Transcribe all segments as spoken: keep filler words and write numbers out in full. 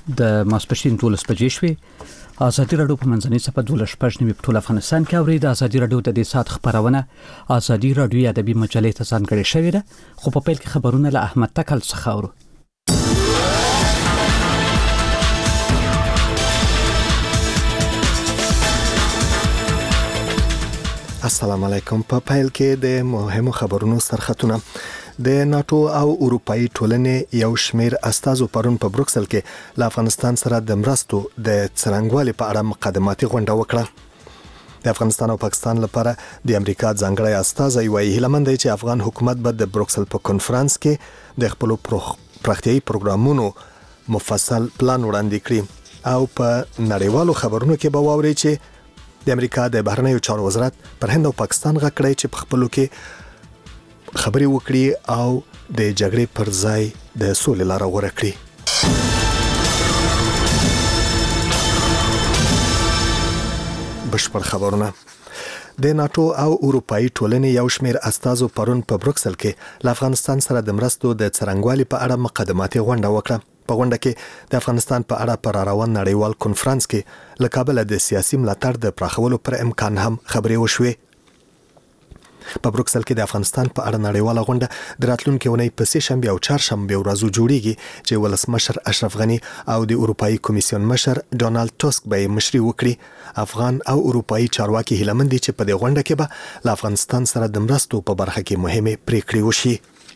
د ماسپښین دولس بجې شوې. ازادي راډیو په منځنۍ صفحه دولس شپږ نیمې په ټول افغانستان کې اوري. د ازادي راډیو د دې سات خبرونه ازادي راډیو ادبي مجلې ته ځانګړې شوې ده. خو په پیل کې خبرونه له احمد تکل څخه اورو. السلام علیکم. په پیل کې د مهمو خبرونو سرخطونه. د ناتو او اروپאי ټولنې یو شمیر استازو پرون په بروکسل کې له افغانستان سره د مرستو د څرنګوالي په اړه مقدماتي غونډه وکړه. د افغانستان او پاکستان لپاره د امریکا ځانګړی استازی وایي هیلمند دی چې افغان حکومت به د بروکسل په کنفرانس کې د خپل پراختیايي پروګرامونو مفصل پلان وړاندې کړي. او په نړیوالو خبرونو کې به واوري چې د امریکا د بهرنیو چارو وزارت پر هند او پاکستان غکړی چې په خپلو کې خبري وکړي او د جګړې پر ځای د سولې لاره غوره کړي. بشپړ خبرونه. د ناتو او اروپאי ټولنې یو شمیر استازو پرون په بروکسل کې له افغانستان سره د مرستو د څرنګوالي په اړه مقدماتي غونډه وکړه. په غونډه کې د افغانستان په اړه پر روان نړیوال کنفرانس کې له کابل د سیاسي ملاتړ د پراخولو پر امکان هم خبرې وشوې. په بروکسل کې د افغانستان په اړه نړیواله غونډه د راتلونکي اونۍ په سه شنبه او چهارشنبه ورځو جوړیږي چې ولسمشر اشرف غنی او د اروپאי کمیسیون مشر ډونالد ټاسک به مشري وکړي. افغان او اروپאי چارواکي هیلمند دي چې په دې غونډه کې به له افغانستان سره د مرستو په برخه کې مهمه پریکړې وشي.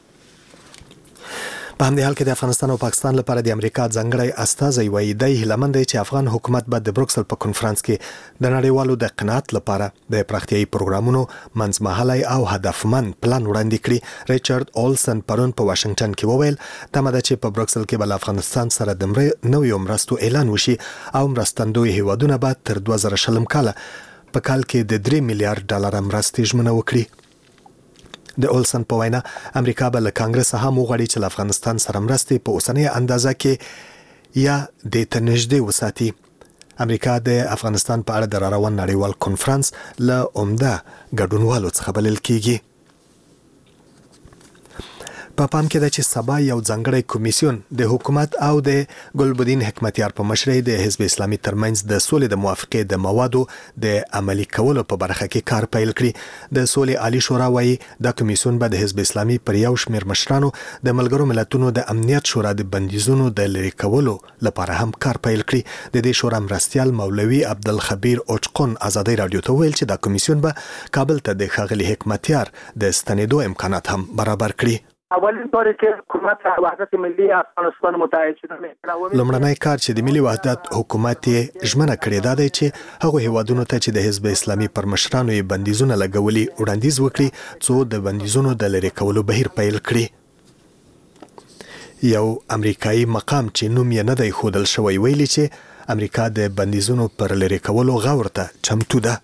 په همدې حال کې د افغانستان او پاکستان لپاره د امریکا ځانګړی استازی وایي دی هیلمند دی چې افغان حکومت به د بروکسل په کنفرانس کې د نړیوالو د قناعت لپاره د پراختیايي پروګرامونو منځمهالی او هدفمند پلان وړاندې کړي. ریچارډ اولسن پرون په واشنگټن کې وویل تمه ده چې په بروکسل کې به افغانستان سره د نویو مرستو اعلان وشي او مرستندوی هیوادونه به تر دوه زره شلم کال په کال کې د درې میلیارډ ډالر مرستې ژمنه وکړي. د اولسن په وینا امریکا به له کانګرس هم وغواړي چې له افغانستان سره مرستې په اوسنۍ اندازه کې یا د ته نږدې وساتي. امریکا د افغانستان په اړه د روان نړیوال کنفرانس له عمده ګډونوالو څخه بلل کیږي. په پام کې ده چې سبا یو ځانګړی کمیسیون د حکومت او د ګلبدین حکمتیار په مشرۍ د حزب اسلامي ترمنځ د سولې د موافقې د موادو د عملي کولو په برخه کې کار پیل کړي. د سولې عالی شورا وایي دا کمیسیون به د حزب اسلامي پر یو شمیر مشرانو د ملګرو ملتونو د امنیت شورا د بندیزونو د لری کولو لپاره هم کار پیل کړي. د دې شورا مرستیال مولوي عبدالخبیر اوچقون ازادي رادیو ته ویل چې دا کمیسیون به کابل ته د ښاغلي حکمتیار د ستنېدو امکانات هم برابر کړي. اولین طور کې حکومت وحدت ملی افغانستان متحد شده لومړنی کار چې د ملي وحدت حکومت یې ژمنه کړې ده دی چې هغه هیوادونو ته چې د حزب اسلامي پر مشرانو یې بندیزونه لګولي وړاندیز وکړي څو د بندیزونو د لری کولو بهیر پیل کړي. یو امریکایي مقام چې نوم یې نه دی ښودل شوی ویلي چې امریکا د بندیزونو پر لری کولو غور ته چمتو ده.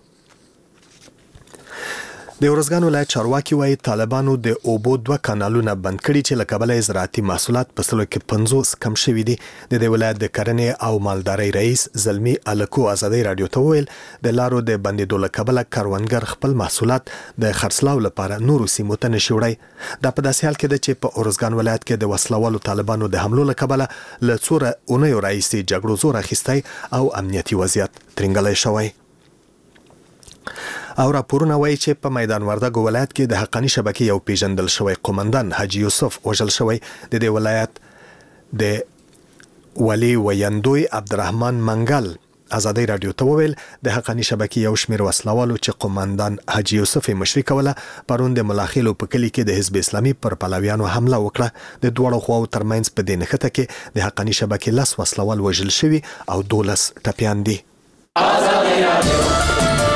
د ورځګان ولایت چارواکي وایي طالبانو د اوبو دوه کانالونه بند کړي چې له کبله زراعتي محصولات په سلو کې پنځوس کم شوي دي. د دې ولایت د کرنې او مالدارۍ رئیس زلمی الکو ازادي رادیو ته وویل د لارو د بندېدو له کبله کروندګر خپل محصولات د خرڅلاو لپاره نورو سیمو ته نشي وړی. دا په داسې حال کې ده چې په ورځګان ولایت کې د وسلوالو طالبانو د حملو له کبله له څوره اونیو راهیسې جګړو زور اخیستی او امنیتي وضعیت ترنګلی شوی. او راپورونه وایي چې په میدان وردګو ولایت کې د حقانی شبکې یو پیژندل شوی قومندان حاجی یوسف وژل شوی. د دې ولایت د ولی ویندوی عبدالرحمن منګل ازادي رادیو ته وویل د حقانی شبکې یو شمیر وسلوالو چې قومندان حاجی یوسف مشري کوله پرون د ملاخیلو په کلی کې د حزب اسلامي پر پلویانو حمله وکړه. د دوړو خواو ترمنځ په دې نښته کې د حقانی شبکې لس وسلوال وژل شوي او دولس ټپیان دي. ازادي رادیو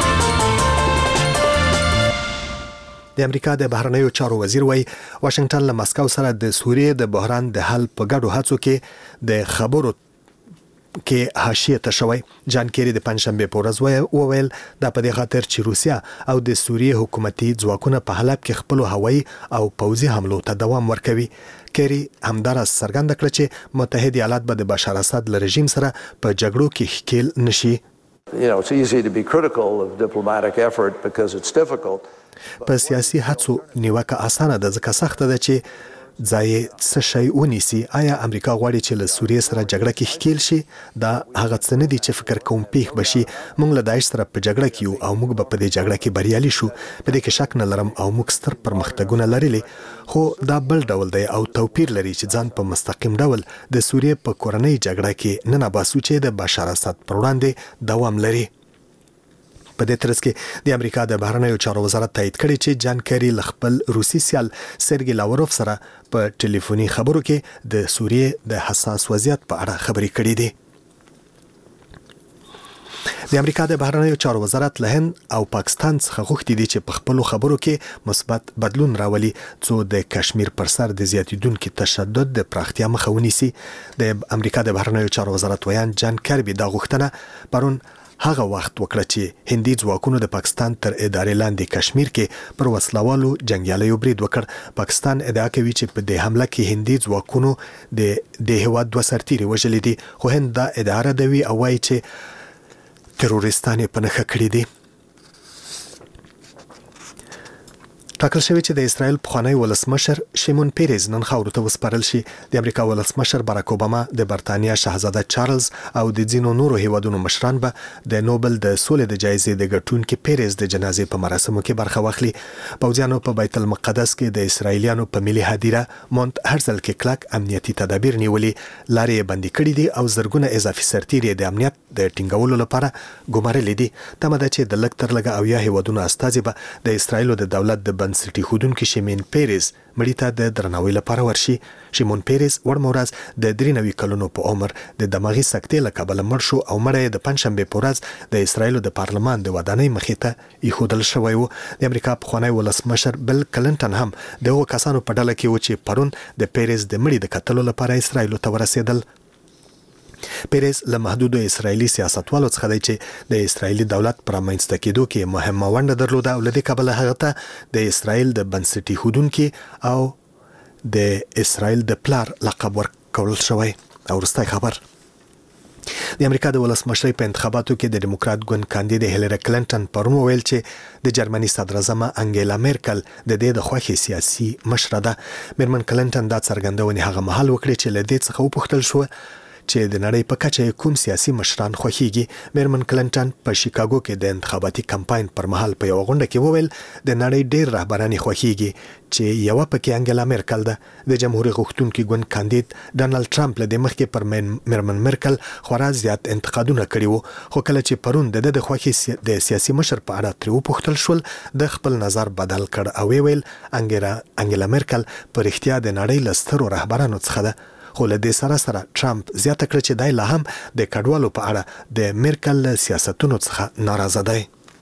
د امریکا د بهرنیو چارو وزیر وایي واشنگټن له مسکو سره د سوریې د بحران د حل په ګډو هڅو کې د خبرو کې حاشیه ته شوی. جان کیری د پنځشنبه په ورځ وویل دا په دې خاطر چې روسیا او د سوریې حکومتي ځواکونه په حلب کې خپل هوایي او پوځي حملو ته دوام ورکوي. کیری همدارس څرګنده کړه چې متحده ایالات به د بشار اسد له رژیم سره په جګړو کې ښکیل نشي. You know, it's easy to be critical of diplomatic effort because it's difficult. په سیاسي هڅو نیوکه اسانه ده ځکه سخته ده چې ځای څه شی ونیسي. آیا امریکا غواړي چې له سوریې سره جګړه کې ښکیل شي؟ دا هغه څه نه دي چې فکر کوم پیښ بشي. موږ له داعش سره په جګړه کې یو او موږ به په دې جګړه کې بریالي شو. په دې کې شک نه لرم او موږ ستر پرمختګونه لرلي، خو دا بل ډول دی او توپیر لري چې ځان په مستقیم ډول د سوریې په کورنۍ جګړه کې نه باسو چې د بشار اسد پر وړاندې دوام لري. په دې ترڅ کې د امریکا د بهرنیو چارو وزارت تایید کړی چې جان کری له خپل روسي سیال سرګي لاوروف سره په ټلیفوني خبرو کې د سوریې د حساس وضعیت په اړه خبرې کړې دي. د امریکا د بهرنیو چارو وزارت له هند او پاکستان څخه غوښتي دي چې په خپلو خبرو کې مثبت بدلون راولي څو د کشمیر پر سر د زیاتیدونکو تشدد د پراختیا مخه ونیسي. د امریکا د بهرنیو چارو وزارت ویان جان کربي دا غوښتنه پرون هغه وخت وکړه چې هندي ځواکونو د پاکستان تر ادارې لاندې کشمیر کې پر وسلوالو جنگیالیو برید وکړ. پاکستان ادعا کوي چې په دې حمله کې هندي ځواکونو د د هواد دوه سرتیري وژلي دي، خو هند دا ادعا ردوي او وایي چې تروریستان یې په نښه کړي دي. ټاکل شوی چې د اسرائیل پخوانی ولسمشر شیمون پیریز نن خاورو ته وسپارل شي. د امریکا ولسمشر باراک اوباما، د برتانیا شاهزاده چارلز او د ځینو نورو هیوادونو مشران به د نوبل د سولې د جایزې د ګټونکي پیریز د جنازې په مراسمو کې برخه واخلي. پوځیانو په بیت المقدس کې د اسرائیلیانو په ملي هدیره مونت هرزل کې کلک امنیتي تدابیر نیولي، لارې بندي کړې دي او زرګونه اضافي سرتیري د امنیت د ټینګولو لپاره ګمارلې دي. تمه ده چې د لږ تر لږه اویا هیوادونو استازي به د اسرائیل د دولت د بنسټي خودونکو شیمون پیریز مړی ته د درناوي لپاره ورشي. شیمون پیریز وړمه ورځ د درې نوي کلونو په عمر د دماغي سکتې له کبله مړ شو او مړی د پنځشنبه په ورځ د اسرائیل د پارلمان د ودانۍ مخې ته ایښودل شوی و. د امریکا پخوانی ولسمشر بل کلنټن هم دغه کسانو په ډله کې و چې پرون د پیریز د مړي د کتلو لپاره اسرائیل ته ورسېدل. پیریز له محدودو اسرایلی سیاستوالو څخه دی چې د اسرایلی دولت پر منځته کېدو کې مهمه ونډه درلوده او لدې کبله هغه ته د اسرایل د بنسټي خودونکو او د اسرایل د پلار لقب ورکول شوی. او وروستی خبر د امریکا د ولسمشرۍ په انتخاباتو کې د ډیموکرات ګوند کاندید هیلری کلنټن پرون وویل چې د جرمني صدراعظم انګیلا میرکل د دې د خوښي سیاسي مشره ده. میرمن کلنټن دا څرګندونې هغه مهال وکړې چې له دې څخه وپوښتل شو چې د نړۍ په کچه کوم سیاسي مشران خوښیږي. میرمن کلنټن په شیکاګو کې د انتخاباتي کمپاین پر مهال په یو غونډه کې وویل د نړۍ ډېر رهبران خوښیږي چې یو پکې انګیلا میرکل ده. د جمهوریت غوښتونکي ګوند کاندید ډانلډ ټرمپ له دې مخکې پر میرمن میرکل خورا زیات انتقادونه کړي وو، خو کله چې پرون د د خوښي د سیاسي مشر په اړه ترې وپوښتل شول د خپل نظر بدل کړ او ویل انګیلا انګیلا میرکل په رښتیا د نړۍ له سترو رهبرانو څخه ده. خو له دې سره سره ټرمپ زیاته کړ چې دای لا هم د کډوالو په اړه د میرکل سیاستونو څخه ناراضه دی.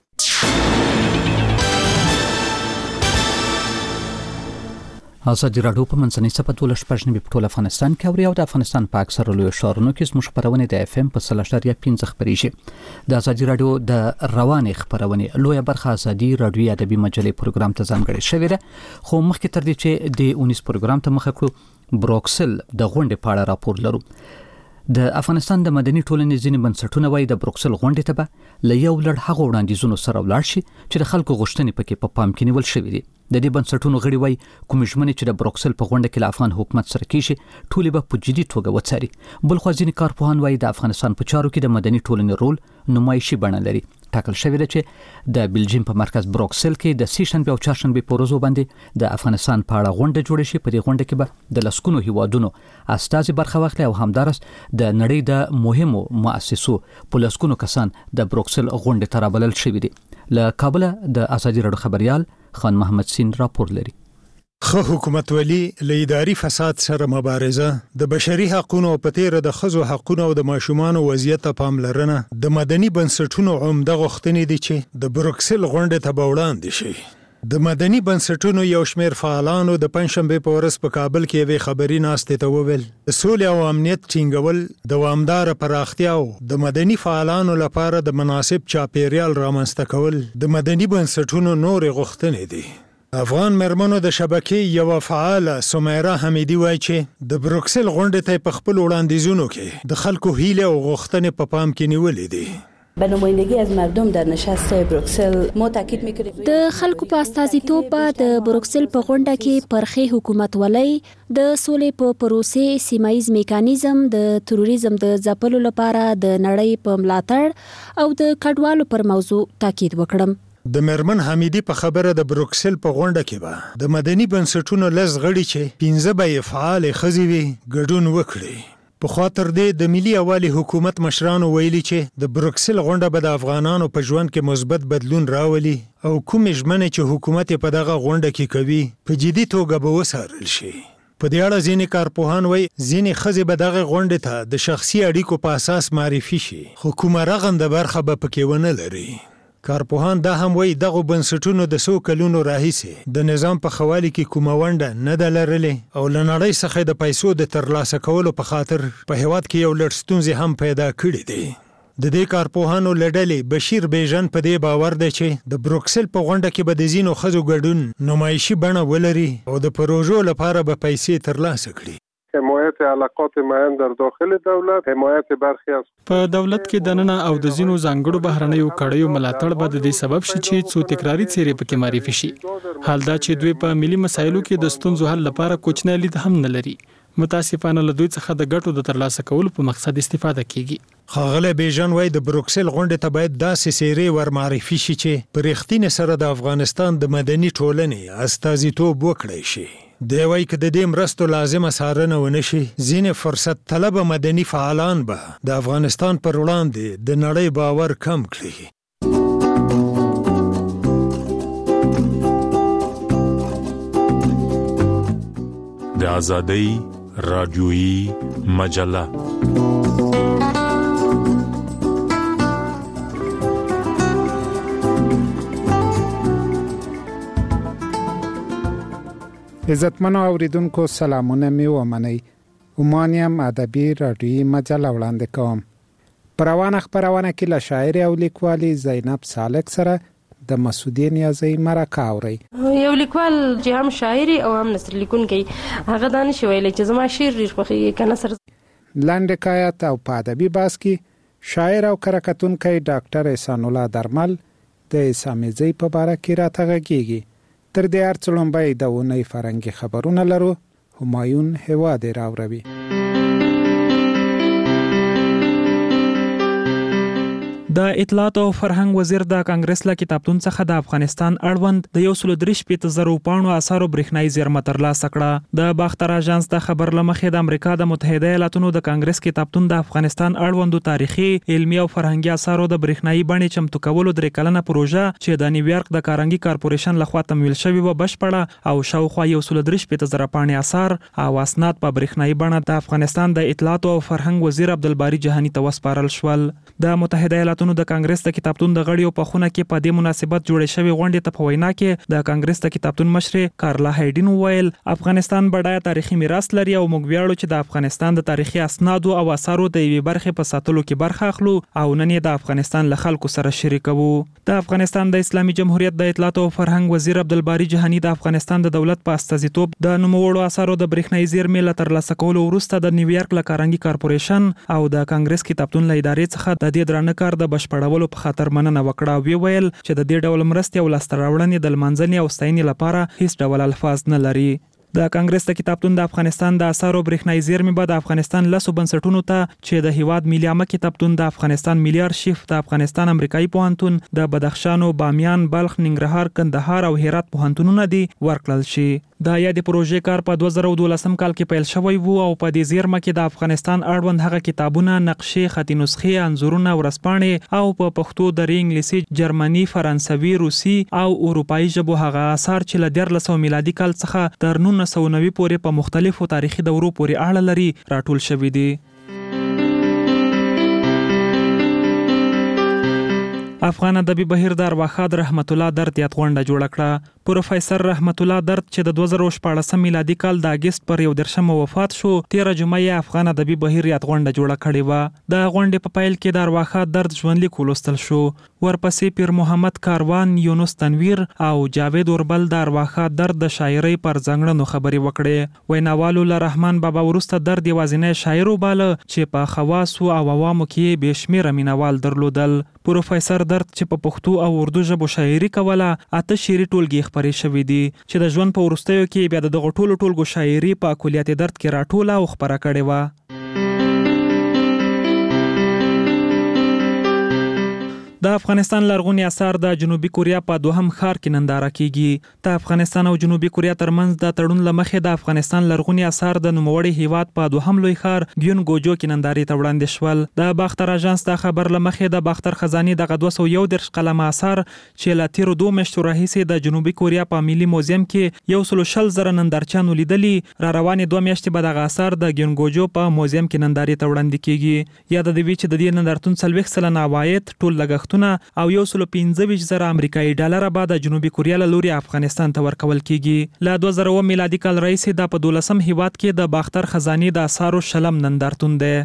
ازادي راډیو په منځنۍ صفحه دولس پښنی په ټول افغانستان کې او د افغانستان په اکثر لوی شهرونو کې زموږ خبرونه د اف ام په سلاشتاریا پنځه خبريږي. د ازادي راډیو د روانې خبرونه لوی برخه ازادي راډیو ادبي مجلې پروګرام ته ځانګړې شوې ده. خو مخکې تر دې چې د اونیس پروګرام ته مخه کړو بروکسل د غونډې په اړه راپور لرو. د افغانستان د مدني ټولنې ځینې بنسټونه وایي د بروکسل غونډې ته به له یو لړ هغو وړاندیزونو سره ولاړ شي چې د خلکو غوښتنې پکې په پام کې نیول شوې دي. د دې بنسټونو غړي وایي کوم ژمنې چې د بروکسل په غونډه کې له افغان حکومت سره کیږي ټولې به په جدي توګه وڅاري. بل خو ځینې کارپوهان وایي د افغانستان په چارو کې د مدني ټولنې رول نمایشي بڼه لري. ټاکل شوی دی چې د بلجیم په مرکز بروکسل کې د سې شنبه او چهارشنبه په ورځو باندې د افغانستان په اړه غونډه جوړه شي. په دې غونډه کې به د لسکونو هیوادونو استازي برخه واخلي او همدارس د نړۍ د مهمو مؤسسو په لسکونو کسان د بروکسل غونډه ته رابلل شوي دي. له کابل د ازادي راډیو خبريال خان محمد سین راپور لري. خو حکومتولي له اداري فساد سره مبارزه، د بشري حقوقو په تیر د ښځو حقوقو او د ماشومان وضعیت پاملرنه د مدني بنسټونو عمده غوښتنې دي چې د بروکسل غونډې ته وړاندې شي. د مدني بنسټونو یو شمېر فعالانو د پنځشنبه په ورځ په کابل کې یوې خبري ناستې ته وویل د سولې او امنیت ټینګول، دوامدار پراختیا او د مدني فعالانو لپاره د مناسب چاپیریال رامنځته کول د مدني بنسټونو نورې غوښتنې دي. افغان مرمنو د شبکې یو فعال سمیرا حمیدی وایي چې د بروکسل غونډې ته په خپل وړاندیزونو کې د خلکو هیله او غوښتنې په پام کې نیولې دي. به نمایندگی از مردم در نشست بروکسل ما تاکید می‌کردیم د خلکو په استازیتوب د بروکسل په غونډه کې پرخي حکومت ولای د سولې په پروسې سیمایز میکانیزم د تروریزم د ځپلو لپاره د نړۍ په ملاتړ او د کډوالو پر موضوع تاکید وکړم. د مرمن حمیدی په خبره د بروکسل په غونډه کې به د مدني بنسټونو لز غړي چې پنځه به فعال خزي وي ګډون وکړي. په خاطر دې د ملي اوالي حکومت مشرانو ویلي چې د بروکسل غونډه به د افغانانو په ژوند کې مثبت بدلون راولي او کوم ژمنې چې حکومت په دغه غونډه کې کوي په جدي توګه به وڅارل شي. په دې اړه ځینې کارپوهان وایي ځینې ښځې به دغه غونډې ته د شخصي اړیکو په اساس معرفي شي خو کومه رغنده برخه به پکې ونه لري. کارپوهان دا هم وایي دغه بنسټونو د څو کلونو راهیسې د نظام په خوالي کې کومه ونډه نه ده لرلې او له نړۍ څخه د پیسو د ترلاسه کولو په خاطر په هیواد کې یو لړ ستونزې هم پیدا کړي دي. د دې کارپوهانو له ډلې بشیر بیژن په دې باور دی چې د بروکسل په غونډه کې به د ځینو ښځو ګډون نمایشي بڼه ولري او د پروژو لپاره به پیسې ترلاسه کړي. حمایت علاقات معین در داخل دولت، حمایت برخی از په دولت کې دننه او د ځینو ځانګړو بهرنیو کړیو ملاتړ به د دې سبب شي چې څو تکراری څیرې پکې معرفي شي. حال دا چې دوی په ملي مسایلو کې د ستونزو حل لپاره کوچنی لید هم نه لري. متاسفانه له دوی څخه د ګټو د ترلاسه کولو په مقصد استفاده کیږي. ښاغلی بیژن وایي د بروکسل غونډې ته باید داسې څیرې ور معرفي شي چې په رښتینې سره د افغانستان د مدني ټولنې استازیتوب وکړی شي. دی وایي که د دې مرستو لازمه څارنه ونه شي ځینې فرصت طلبه مدني فعالان به د افغانستان پر وړاندې د نړۍ باور کم کړي. د آزادۍ رادیویي مجله عزتمنو اوریدونکو سلامونه می ومنئ. عمانیم ادبي رادیویي مجله وړاندې کوم. په روانه خپرونه کې له شاعر او لیکوالې زینب سالک سره د مسعودي نیازی مرکه اورئ. یو لیکوال چې هم شاعري او هم نثر لیکونکی هغه دا نشي ویلی چې زما شعر ډېر خوښېږي که نثر. لنډ حکایت او په ادبي بحث کې شاعر او کره کتونکی ډاکټر احسان الله درمل د اسامیزۍ په باره کې راته غږېږي. تر دې هر څه لومړی د اونۍ فرهنګي خبرونه لرو. همایون هیواد راوروي. د اطلاعات او فرهنګ وزیر د کانګرس له کتابتون څخه د افغانستان اړوند د یو سل درې شپېته زره پاڼو اثارو برېښنایي زیرمه ترلاسه کړه. د باختر اژانس د خبر له مخې د امریکا د متحده ایالاتونو د کانګرس کتابتون د افغانستان اړوندو تاریخي، علمي او فرهنګي اثارو د برېښنایي بڼې چمتو کولو درې کلنه پروژه چې د نیویارک د کارنګي کارپوریشن لخوا تمویل شوې وه بشپړه او شاوخوا یو سل درې شپېته زره پاڼې اثار او اسناد په برېښنایي بڼه د افغانستان د اطلاعات او فرهنګ وزیر عبدالباري جهاني ته وسپارل شول. د متحده ایالاتونو د کانګرس د کتابتون د غړیو په خونه کې په دې مناسبت جوړې شوې غونډې ته په وینا کې د کانګرس د کتابتون مشر کارلا هایډین وویل افغانستان بډایه تاریخي میراث لري او موږ ویاړو چې د افغانستان د تاریخي اسنادو او اثارو د یوې برخې په ساتلو کې برخه اخلو او نن یې د افغانستان له خلکو سره شریکوو. د افغانستان د اسلامي جمهوریت د اطلاعات او فرهنګ وزیر عبدالباري جهاني د افغانستان د دولت په استازیتوب د نوموړو اثارو د برېښنایي زیرمې له ترلاسه کولو وروسته د نیویارک له کارنګي کارپوریشن او د کانګرس کتابتون له ادارې څخه د دې درانه کار د بشپړولو په خاطر مننه وکړه. وی ویل چې د دې ډول مرستې او لاسته راوړنې د لمانځنې او ستاینې لپاره هیڅ ډول الفاظ نه لري. د کانګرس د کتابتون د افغانستان د اثارو برېښنایي زیرمې به د افغانستان لسو بنسټونو ته چې د هیواد ملي عامه کتابتون، د افغانستان ملي ارشیف، د افغانستان امریکایي پوهنتون، د بدخشان او بامیان، بلخ، ننګرهار، کندهار او هرات پوهنتونونه دي ورکړل شي. د یادې پروژې کار په دوه زره او دولسم کال کې پیل شوی وو او په دې زیرمه کې د افغانستان اړوند هغه کتابونه، نقشې، خطي نسخې، انځورونه، ورځپاڼې او په پښتو، دري، انګلیسي، جرمني، فرانسوي، روسي او اروپایي ژبو هغه آثار چې له دیارلس سوه میلادي کال څخه تر نولس سوه نوي پورې په مختلفو تاریخي دورو پورې اړه لري راټول شوي دي. افغان ادبي بهیر د ارواښاد رحمت الله درد یاد غونډه جوړه کړه. پروفیسور رحمت الله درد چې د دوه زره شپاړس میلادي کال د اگست پر یو دېرشمه وفات شو، تیره جمعه یې افغان ادبي بهیر یاد غونډه جوړه کړې وه. د غونډې په پیل کې د ارواښاد درد ژوندلیک ولوستل شو. ورپسې پیر محمد کاروان، یونس تنویر او جاوید اوربل د ارواښاد درد د شاعرۍ پر ځانګړنو خبرې وکړې. ویناوالو له رحمان بابا وروسته درد یوازینی شاعر وباله چې په خواصو او عوامو کې بې شمېره مینوال درلودل. پروفیسور درد چې په پښتو او اردو ژبو شاعري کوله، اته شعري ټولګې خپرې شوې دي چې د ژوند په وروستیو کې بیا د دغو ټولو ټولګو شاعري په کلیات درد کې راټوله او خپره کړې وه. د افغانستان لرغوني اثار د جنوبي کوریا په دوهم ښار کې ننداره کیږي. د افغانستان او جنوبي کوریا ترمنځ د تړون له مخې د افغانستان لرغوني اثار د نوموړي هیواد په دوهم لوی ښار ګیون ګوجو کې نندارې ته وړاندې شول. د باختر اژانس د خبر له مخې د باختر خزانې دغه دوه سوه یو دېرش قلمه اثار چې له تیرو دوو میاشتو راهیسې د جنوبي کوریا په ملي موزیم کې یو سلو شل زره نندارچیانو لیدلي، را روانې دوه میاشتې به دغه اثار د ګیون ګوجو په موزیم کې نندارې ته وړاندې کیږي. یاد دې وي چې د دې نندارتون څلوېښت سلنه عواید، ټول لګښتونه او یو سلو پنځه ویشت زره امریکایي ډالره به د جنوبي کوریا له لوري افغانستان ته ورکول کیږي. له دوه زره اووه میلادي کال راهیسې دا په دولسم هیواد کې د باختر خزانې د اثارو شلم نندارتون دی.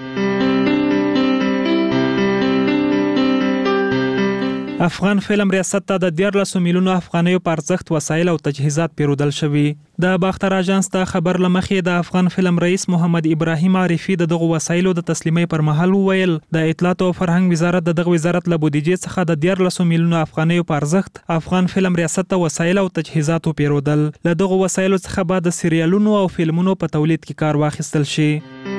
افغان فلم ریاست ته د دیارلسو میلیونو افغانیو په ارزښت وسایل او تجهیزات پیرودل شوي. د باختر اژانس ته خبر له مخې د افغان فلم رئیس محمد ابراهیم عارفي د دغو وسایلو د تسلیمۍ پر مهال وویل د اطلاعات او فرهنګ وزارت د دغه وزارت له بودیجې څخه د دیارلسو میلیونو افغانیو په ارزښت افغان فلم ریاست ته وسایل او تجهیزات پیرودل. له دغو وسایلو څخه به د سریالونو او فلمونو په تولید کې کار واخیستل شي.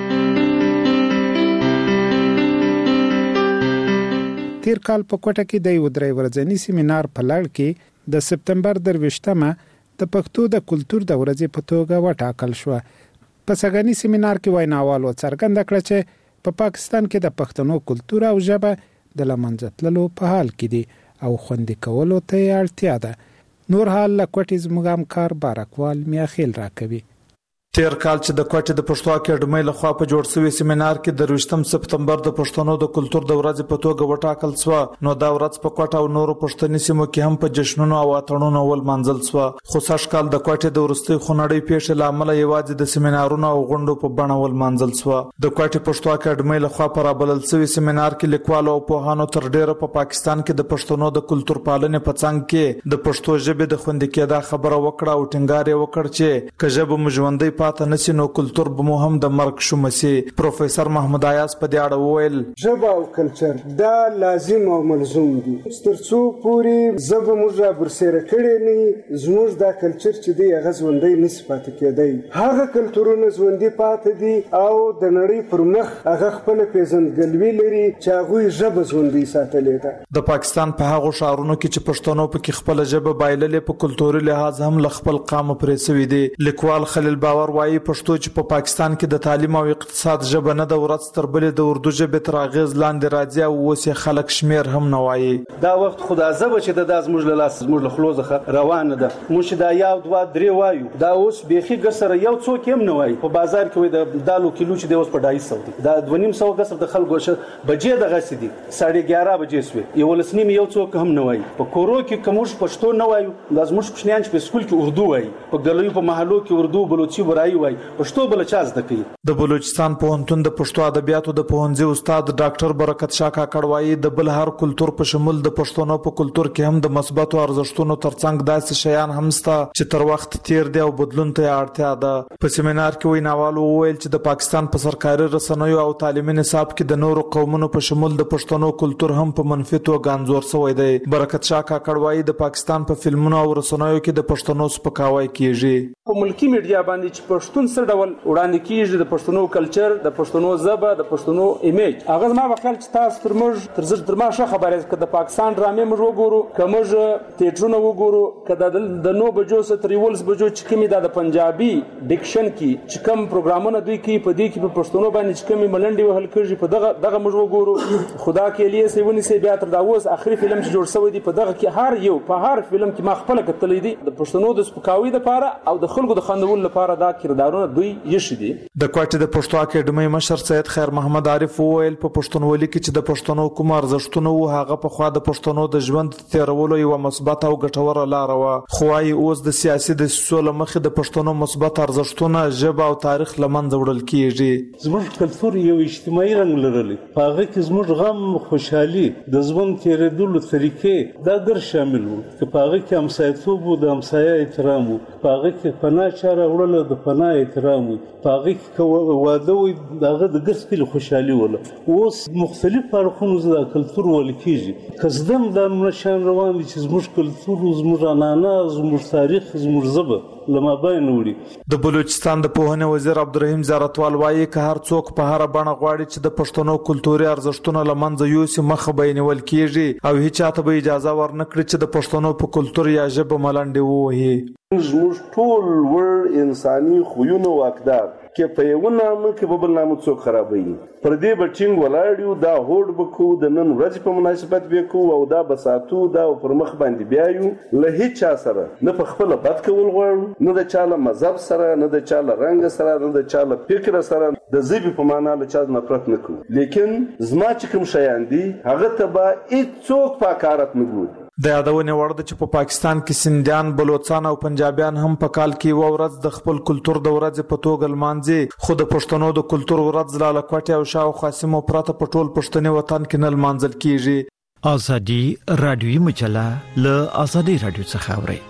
تیر کال په کوټه کې د یو درې ورځني سیمینار په لړ کې د سپتمبر درویشتمه د پښتو د کلتور د ورځې په توګه وټاکل شو. په سږني سیمینار کې ویناوالو څرګنده کړه چې په پا پاکستان کې د پښتنو کلتور او ژبه د له منځه تللو په حال کې دي او خوندي کولو ته اړتیا ده. نور حال له کوټې زموږ همکار بارکوال میاخیل راکوي. تیر کال چې د کوټې د پښتو اکیډمۍ لخوا په جوړ شوی سیمینار کې د درویشتم سپتمبر د پښتنو د کلتور د ورځې په توګه وټاکل شو، نو دا ورځ په کوټه او نورو پښتني سیمو کې هم په جشنونو او اتڼونو ول منځل شو. خو سږ کال د کوټې د ورستۍ خونړۍ پیښې له امله یوازې د سیمینارونو او غونډو په بڼه ول منځل شو. د کوټې پښتو اکیډمۍ لخوا پر بلل شوی سیمینار کې لیکوالو او پوهانو تر ډیره په پا پاکستان کې د پښتنو د کلتور پالنې په څنګ کې د پښتو ژبې د خوندي کېدا خبره وکړه او ټینګار یې وکړ چې که ژبه مو ژوندۍ پاتې نشي نو کلتور به مو هم د مرګ شومسي. پروفیسور محمد ایاز په دې اړه وویل ژبه او کلچر دا لازم او ملزوم دي. ترڅو پورې ژبه موږ را برسېره کړې نه زموږ دا کلچر چې دی هغه ژوندی نشي پاتې کېدی. هغه کلتورونه ژوندي پاتې دي او د نړۍ پر مخ هغه خپل پیژندګلوي لري چې هغوی ژبه ژوندۍ ساتلې ده. د پاکستان په هغو ښارونو کې چې پښتنو پکې خپل ژبه بایللې په کلتوري لحاظ هم له خپل قام پرې سوي دي. لیکوال خلیل باور وایي پښتو په پاکستان کې د تعلیم او اقتصاد ژبه نه د ورځ تر بلې د اردو ژبې تر اغیز لاندې راځي او اوس یې خلک شمیر هم نه وایي. دا وخت خو دا ژبه چې د زموږ له لاس زموږ له خولو څخه روانه ده، موږ چې دا یو دوه درې وایو دا اوس بیخي ګسره یو څوک هم نه وایي. په بازار کې وایي د دالو کیلو چې د اوس په ډایي سو دي، دا دوه نیم سو ګسر د خلکو بجې دغه سي دي ساړه ګیارہ بجې سوې یو لسنیم یو څوک هم نه وایي. په کورو کې کومش پښتو نه وایو، دا زموږ کوشنیان چې په سکول کې اردو وایي، په ګلوي په محلو کې اردو بلوچي ورایي وایي، پښتو بل چا زده کوي. د بلوچستان پوهنتون د پښتو ادبیاتو د پوهنځي استاد ډاکټر برکت شاه کاکړ وایي د بل هر کلتور په شمول د پښتنو په کلتور کې هم د مثبتو ارزښتونو ترڅنګ داسې شیان هم شته چې تر وخت تیر دی او بدلون ته اړتیا ده. په سیمینار کې ویناوالو وویل چې د پاکستان په سرکاري رسنیو او تعلیمي نصاب کې د نورو قومونو په شمول د پښتنو کلتور هم په منفي توګه انځور شوی دی. برکت شاه کاکړ وایي د پاکستان په فلمونو او رسنیو کې د پښتنو سپکاوی کیږي. په ملکی میډیا باندې چې پښتون څه ډول وړاندې کیږي د پښتنو کلچر، د پښتنو ژبه، د پښتنو ایمیج، هغه ما وکړ چې تاسو تر موږ تر زر تر ما ښه خبره ده. د پاکستان ډرامې موږ وګورو، که موږ تیټرونه وګورو، که د نو بجو څخه تر یولس بجو چې کومې د پنجابي ډیکشن کې چې کوم پروګرامونه دوی کوي په دې کې په پښتنو باندې چې کومې ملنډې وهل کېږي په دغه دغه موږ وګورو. خدا کې الیه سی ونیسي بیا تر دا اوس اخري فلم چې جوړ شوی دی په دغه کې هر یو په هر فلم کې ما خپل کتلې دي د پښتنو د سپکاوي لپاره او د خلکو د خندولو لپاره دا کردارونه دوی یشي دي. د کوټې د پښتو اکیډمي مشر سید خیر محمد عارف وویل په پښتونولي کې چې د پښتنو کوم ارزښتونه وو هغه په خوا د پښتنو د ژوند تیرولو یو مثبت او ګټوره لار و، خو وايي اوس د سیاسي د سولې مخې د پښتنو مثبت ارزښتونه ژبه او تاریخ لمنځه وړل کیږي. زموږ کلتور یو اجتماعي رنګ لري، په هغه کې زموږ غم، خوشحالي، د ژوند تیرېدلو طریقې دا ډېر شامل وو. که په هغه کې همسایه‌توب وو، د همسایه احترام وو، په هغه کې پناه چاره وړله، د پناه احترام وو، په هغه کې که واده وي د هغه د ګرځ کلي خوشحالي وله. اوس مختلف اړخونو زه دا کلتور ویل کېږي. که زده هم دا نشان روان دي چې زموږ کلتور، زموږ عنعنه، زموږ تاریخ، زموږ ژبه لمابین وړي. د بلوچستان د پوهنې وزیر عبدالرحیم زیارتوال وایي که هر څوک په هر بڼه غواړي چې د پښتنو کلتوري ارزښتونه لمنځه یوسي مخه به یې نیول کېږي او هیڅ چاته به اجازه ورنکړي چې د پښتنو په کلتور یا ژبه ملنډې ووهي. زموږ ټول ور انساني خویونه او اقدار کې په یو نامه کې په بل نامه څوک خرابوي. پر دې به ټینګ ولاړ یو، دا هوډ به کوو، د نن ورځې په مناسبت به کوو او دا به ساتو، دا پر مخ باندې بیا یو. له هیڅ چا سره نه په خپله بد کول غواړو، نه د چا له مذهب سره، نه د چا له رنګ سره، نه د چا له فکر سره، د ژبې په معنا له چا نفرت نه کوو. لیکن زما چې کوم شیان دي هغه ته به هېڅوک په حقارت نه ګوري. د یادونې وړ ده چې په پاکستان کې سندیان، بلوچستان او پنجابیان هم په کال کې یوه ورځ د خپل کلتور د ورځې په توګه لمانځي، خو د پښتنو د کلتور ورځ لاله کوټې او شاوخوا سیمو پرته په ټول پښتني وطن کې نه لمانځل کیږي. ازادي رادیوي مجله له ازادي رادیو څخه اوري.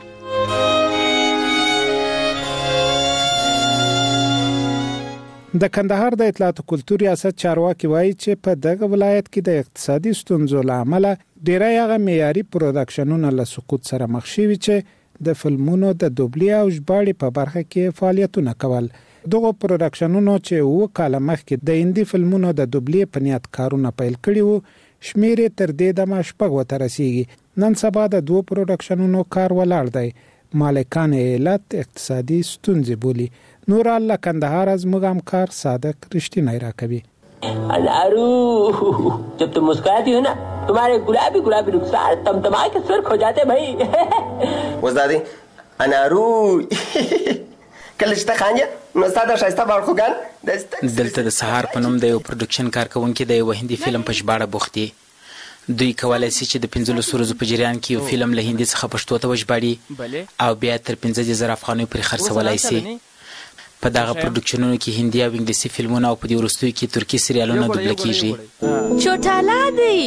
د کندهار د اطلاعات کلتور ریاست چارواکي وایي چې په دغه ولایت کې د اقتصادي ستونزو له امله ډیری هغه معیاري پروډکشنونه له سقوط سره مخ شوي چې د فلمونو د دوبلي او ژباړې په برخه کې فعالیتونه کول. دغه پروډکشنونو چې اوه کاله مخکې د هندي فلمونو د دوبلي په نیت کارونه پیل کړي وو، شمیر تر دې دمه شپږو ته رسیږي. نن سبا د دوه پروډکشنونو کار ولاړ دی. مالکان علت اقتصادي ستونزې بولي. نور الله کندهار از موږ همکار صادق رښتینی راکوي. अनारू जब तुम मुस्कुराती हो ना तुम्हारे गुलाबी गुलाबी रुखसार तमतमा के सुर्ख हो जाते भाई. وزدادی अनारू کله چې ته خانجه نو ستاسو شایسته بارخوګان دلته د سهار په نوم د یو پروډکشن کارکونکي د یو هندي فلم په ژباړه بوخت دي. دوی کولای شي چې د پنځلسو ورځو په جریان کې یو فلم له هندي څخه پښتو ته وژباړي او بیا تر پنځه زره افغانۍ پرې خرڅولی شي. په دغه پروډکشنونو کې هندي او انګلیسي فلمونه او په دې وروستیو کې ترکي سریالونه دوبله کیږي. چوټالا دی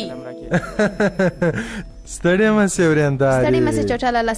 ستړی مې ورېنداري ستړی مې چوټالا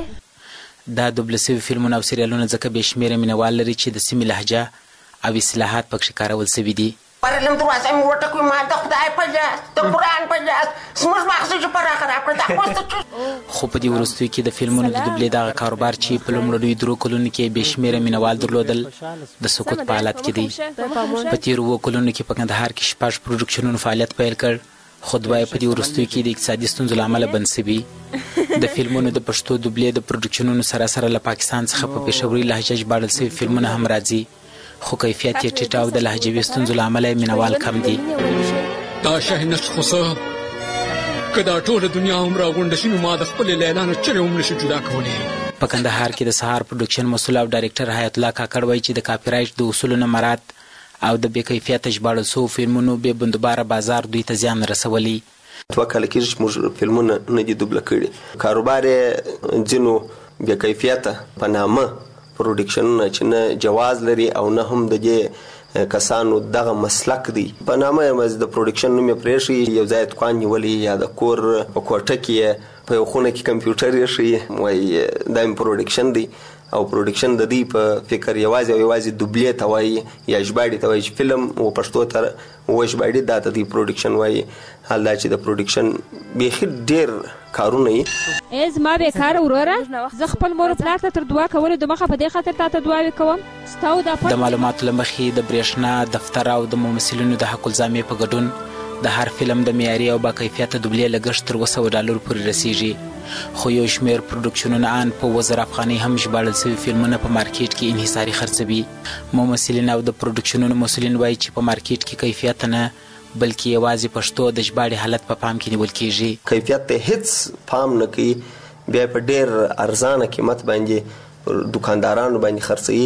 څنګه دا دوبله سوي فلمونه او سریالونه ځکه بې شمېره مینوال لري چې د سیمې لهجه او اصلاحات پکښې کارول شوي دي. پرلم دروازه مې وټکوي، ما د خدای په لاس، د قرآن په لاس، زموږ مغز چې پراخه راکړه دا خوسته. خو په دې وروستیو کې د فلمونو د دوبلې دغه کاروبار چې په لومړنیو درو کلونو کې بې شمېره مینوال درلودل د سقوط په حالت کې دی. په تېرو اووه کلونو کې په کندهار کې شپږ پروډکشنونو فعالیت پیل کړ، خو دوه یې په دې وروستیو کې د اقتصادي ستونزو له امله بند شوي. د فلمونو د پښتو دوبلې د پروډکشنونو سره سره له پاکستان څخه په پېښوري لهجه ژباړل شوي فلمونه هم راځي، خو کیفیت یې ټیټ او د لهجوي ستونزو له امله مینوال کم دي. دا شاهینشت خو څه که دا ټوله دنیا هم راغونډه شي نو ما د خپلې لیلا نه چرې هم نشي جدا کولی. په کندهار کې د سهار پروډکشن مسؤل او ډایرکټر حیات الله کاکړ وایي چې د کاپي رایټ د اصولو نه مراعات او د بې کیفیته ژباړل شوو فلمونو بې بندوباره بازار دوی ته زیان رسولی. دوه کاله کېږي چې موږ فلمونه نه دي دوبله کړي. کاروبار یې ځینو بې کیفیته په نامه پروډکشنونه چې نه جواز لري او نه هم د دې کسانو دغه مسلک دی په نامه یې د پروډکشن نوم یې پرېښي، یو ځای دکان نیولی یا د کور په کوټه کې په یو خونه کې کمپیوټر یې ښیي، وایي دا مې پروډکشن دی او پروډکشن د دې په فکر یوازې او یوازې دوبلې ته وایي یا ژباړې ته وایي چې فلم و پښتو ته وژباړي، دا ته دې پروډکشن وایي. حال دا چې د پروډکشن بیخي ډېر کارونه یې ای زما بېکاره وروره زه خپل مور پلار ته تر دعا کولو دمخه په دې خاطر تا ته دعاوې کوم ستا او دا د معلوماتو له مخې د برېښنا دفتر او د ممثلینو د حق الزامې په ګډون د هر فلم د معیاري او باکیفیته دوبلې لګښت تر اووه سوه ډالرو پورې رسیږي، خو یو شمېر پروډکشنونه ان په اووه زره افغانۍ هم ژباړل شوي فلمونه په مارکیټ کې انحصاري خرڅوي. ممثلین او د پروډکشنونو مسؤلین وایي چې په مارکیټ کې کیفیت نه بلکې یوازې پښتو د ژباړې حالت په پام کې نیول کېږي. کیفیت ته هیڅ پام نه کوي، بیا په ډېر ارزانه قیمت باندې دکاندارانو باندې خرڅوي،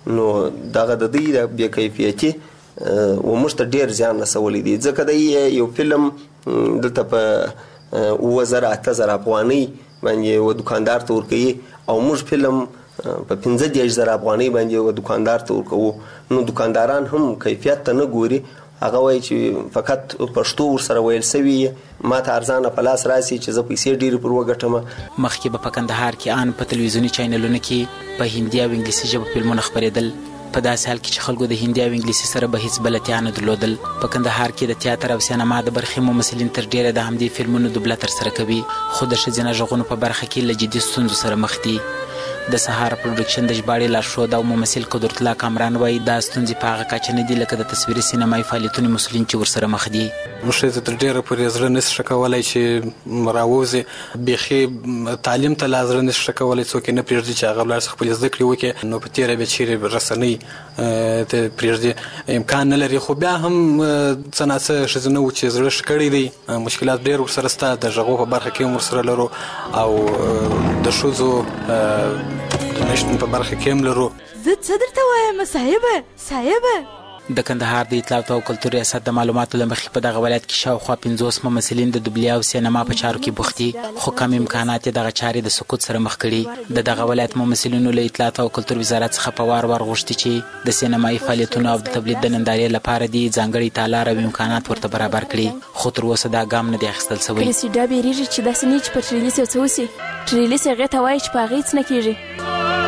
نو دغه د دې د بې کیفیتي و موږ ته ډېر زیان رسولی دی ځکه د یو فلم دلته په اووه زره اته زره افغانۍ باندې یو دکاندار ته ورکوي او موږ فلم په پنځه دېرش زره افغانۍ باندې یو دکاندار ته ورکوو نو دکانداران هم کیفیت ته نه ګوري هغه وایي چې فقط پښتو ورسره ویل سوي ما ته ارزانه په لاس راسي چې زه پیسې ډېرې پر وګټم. مخکې به په کندهار کې ان په تلویزیوني چینلونو کې په هندي او انګلیسي ژبه فلمونه خپرېدل. په داسې حال کې چې خلکو د هندي او انګلیسي سره به هیڅ بلدتیا نه درلودل. په کندهار کې د تیاتر او سینما د برخې ممثلین تر ډېره د همدې فلمونو دوبله ترسره کوي خو د ښځینه غږونو په برخه کې له جدي ستونزو سره مخ دي. د سهار پروډکشن د ژباړې لارښود او ممثل قدرت الله کامران وایي دا ستونزې په هغه کچه نه دي لکه د تصویري سینمایي فعالیتونو مسؤلین چې ورسره مخ دي. ښځې تر ډېره پورې زړه نشي ښه کولی چې راووځي بیخي تعلیم ته لا زړه نشي ښه کولی څوک یې نه پرېږدي چې هغه ولاړ شي خپلې زده کړې وکړي نو په تېره بیا چیرې رسنۍ ته پرېږدي امکان نه لري خو بیا هم څه ناڅه ښځینه وو چې زړه ښه کړی دی مشکلات ډېر ورسره شته د غږو په برخه کې هم ورسره لرو او د ښځو د نشتون په برخه کې هم لرو. زه څه درته وایم صاحبه صاحبه د کندهار د اطلاعات او کلتور ریاست د معلوماتو له مخې په دغه ولایت کې شاوخوا پنځوس ممثلین د دوبلې او سینما په چارو کې بوخت دي خو کم امکانات یې دغه چارې د سقوط سره مخ کړي. د دغه ولایت ممثلینو له اطلاعات او کلتور وزارت څخه په وار وار غوښتي چې د سینمایي فعالیتونو او د تولید د نندارې لپاره دي ځانګړي تالار او امکانات ورته برابر کړي خو تر اوسه دا ګام نه دی اخیستل سوی. کله چې دا بیریږي چې داسې نه چې په ټریلیس یو څه وسي ټریلیس هغې ته وایي چې په هغې څه نه کېږي.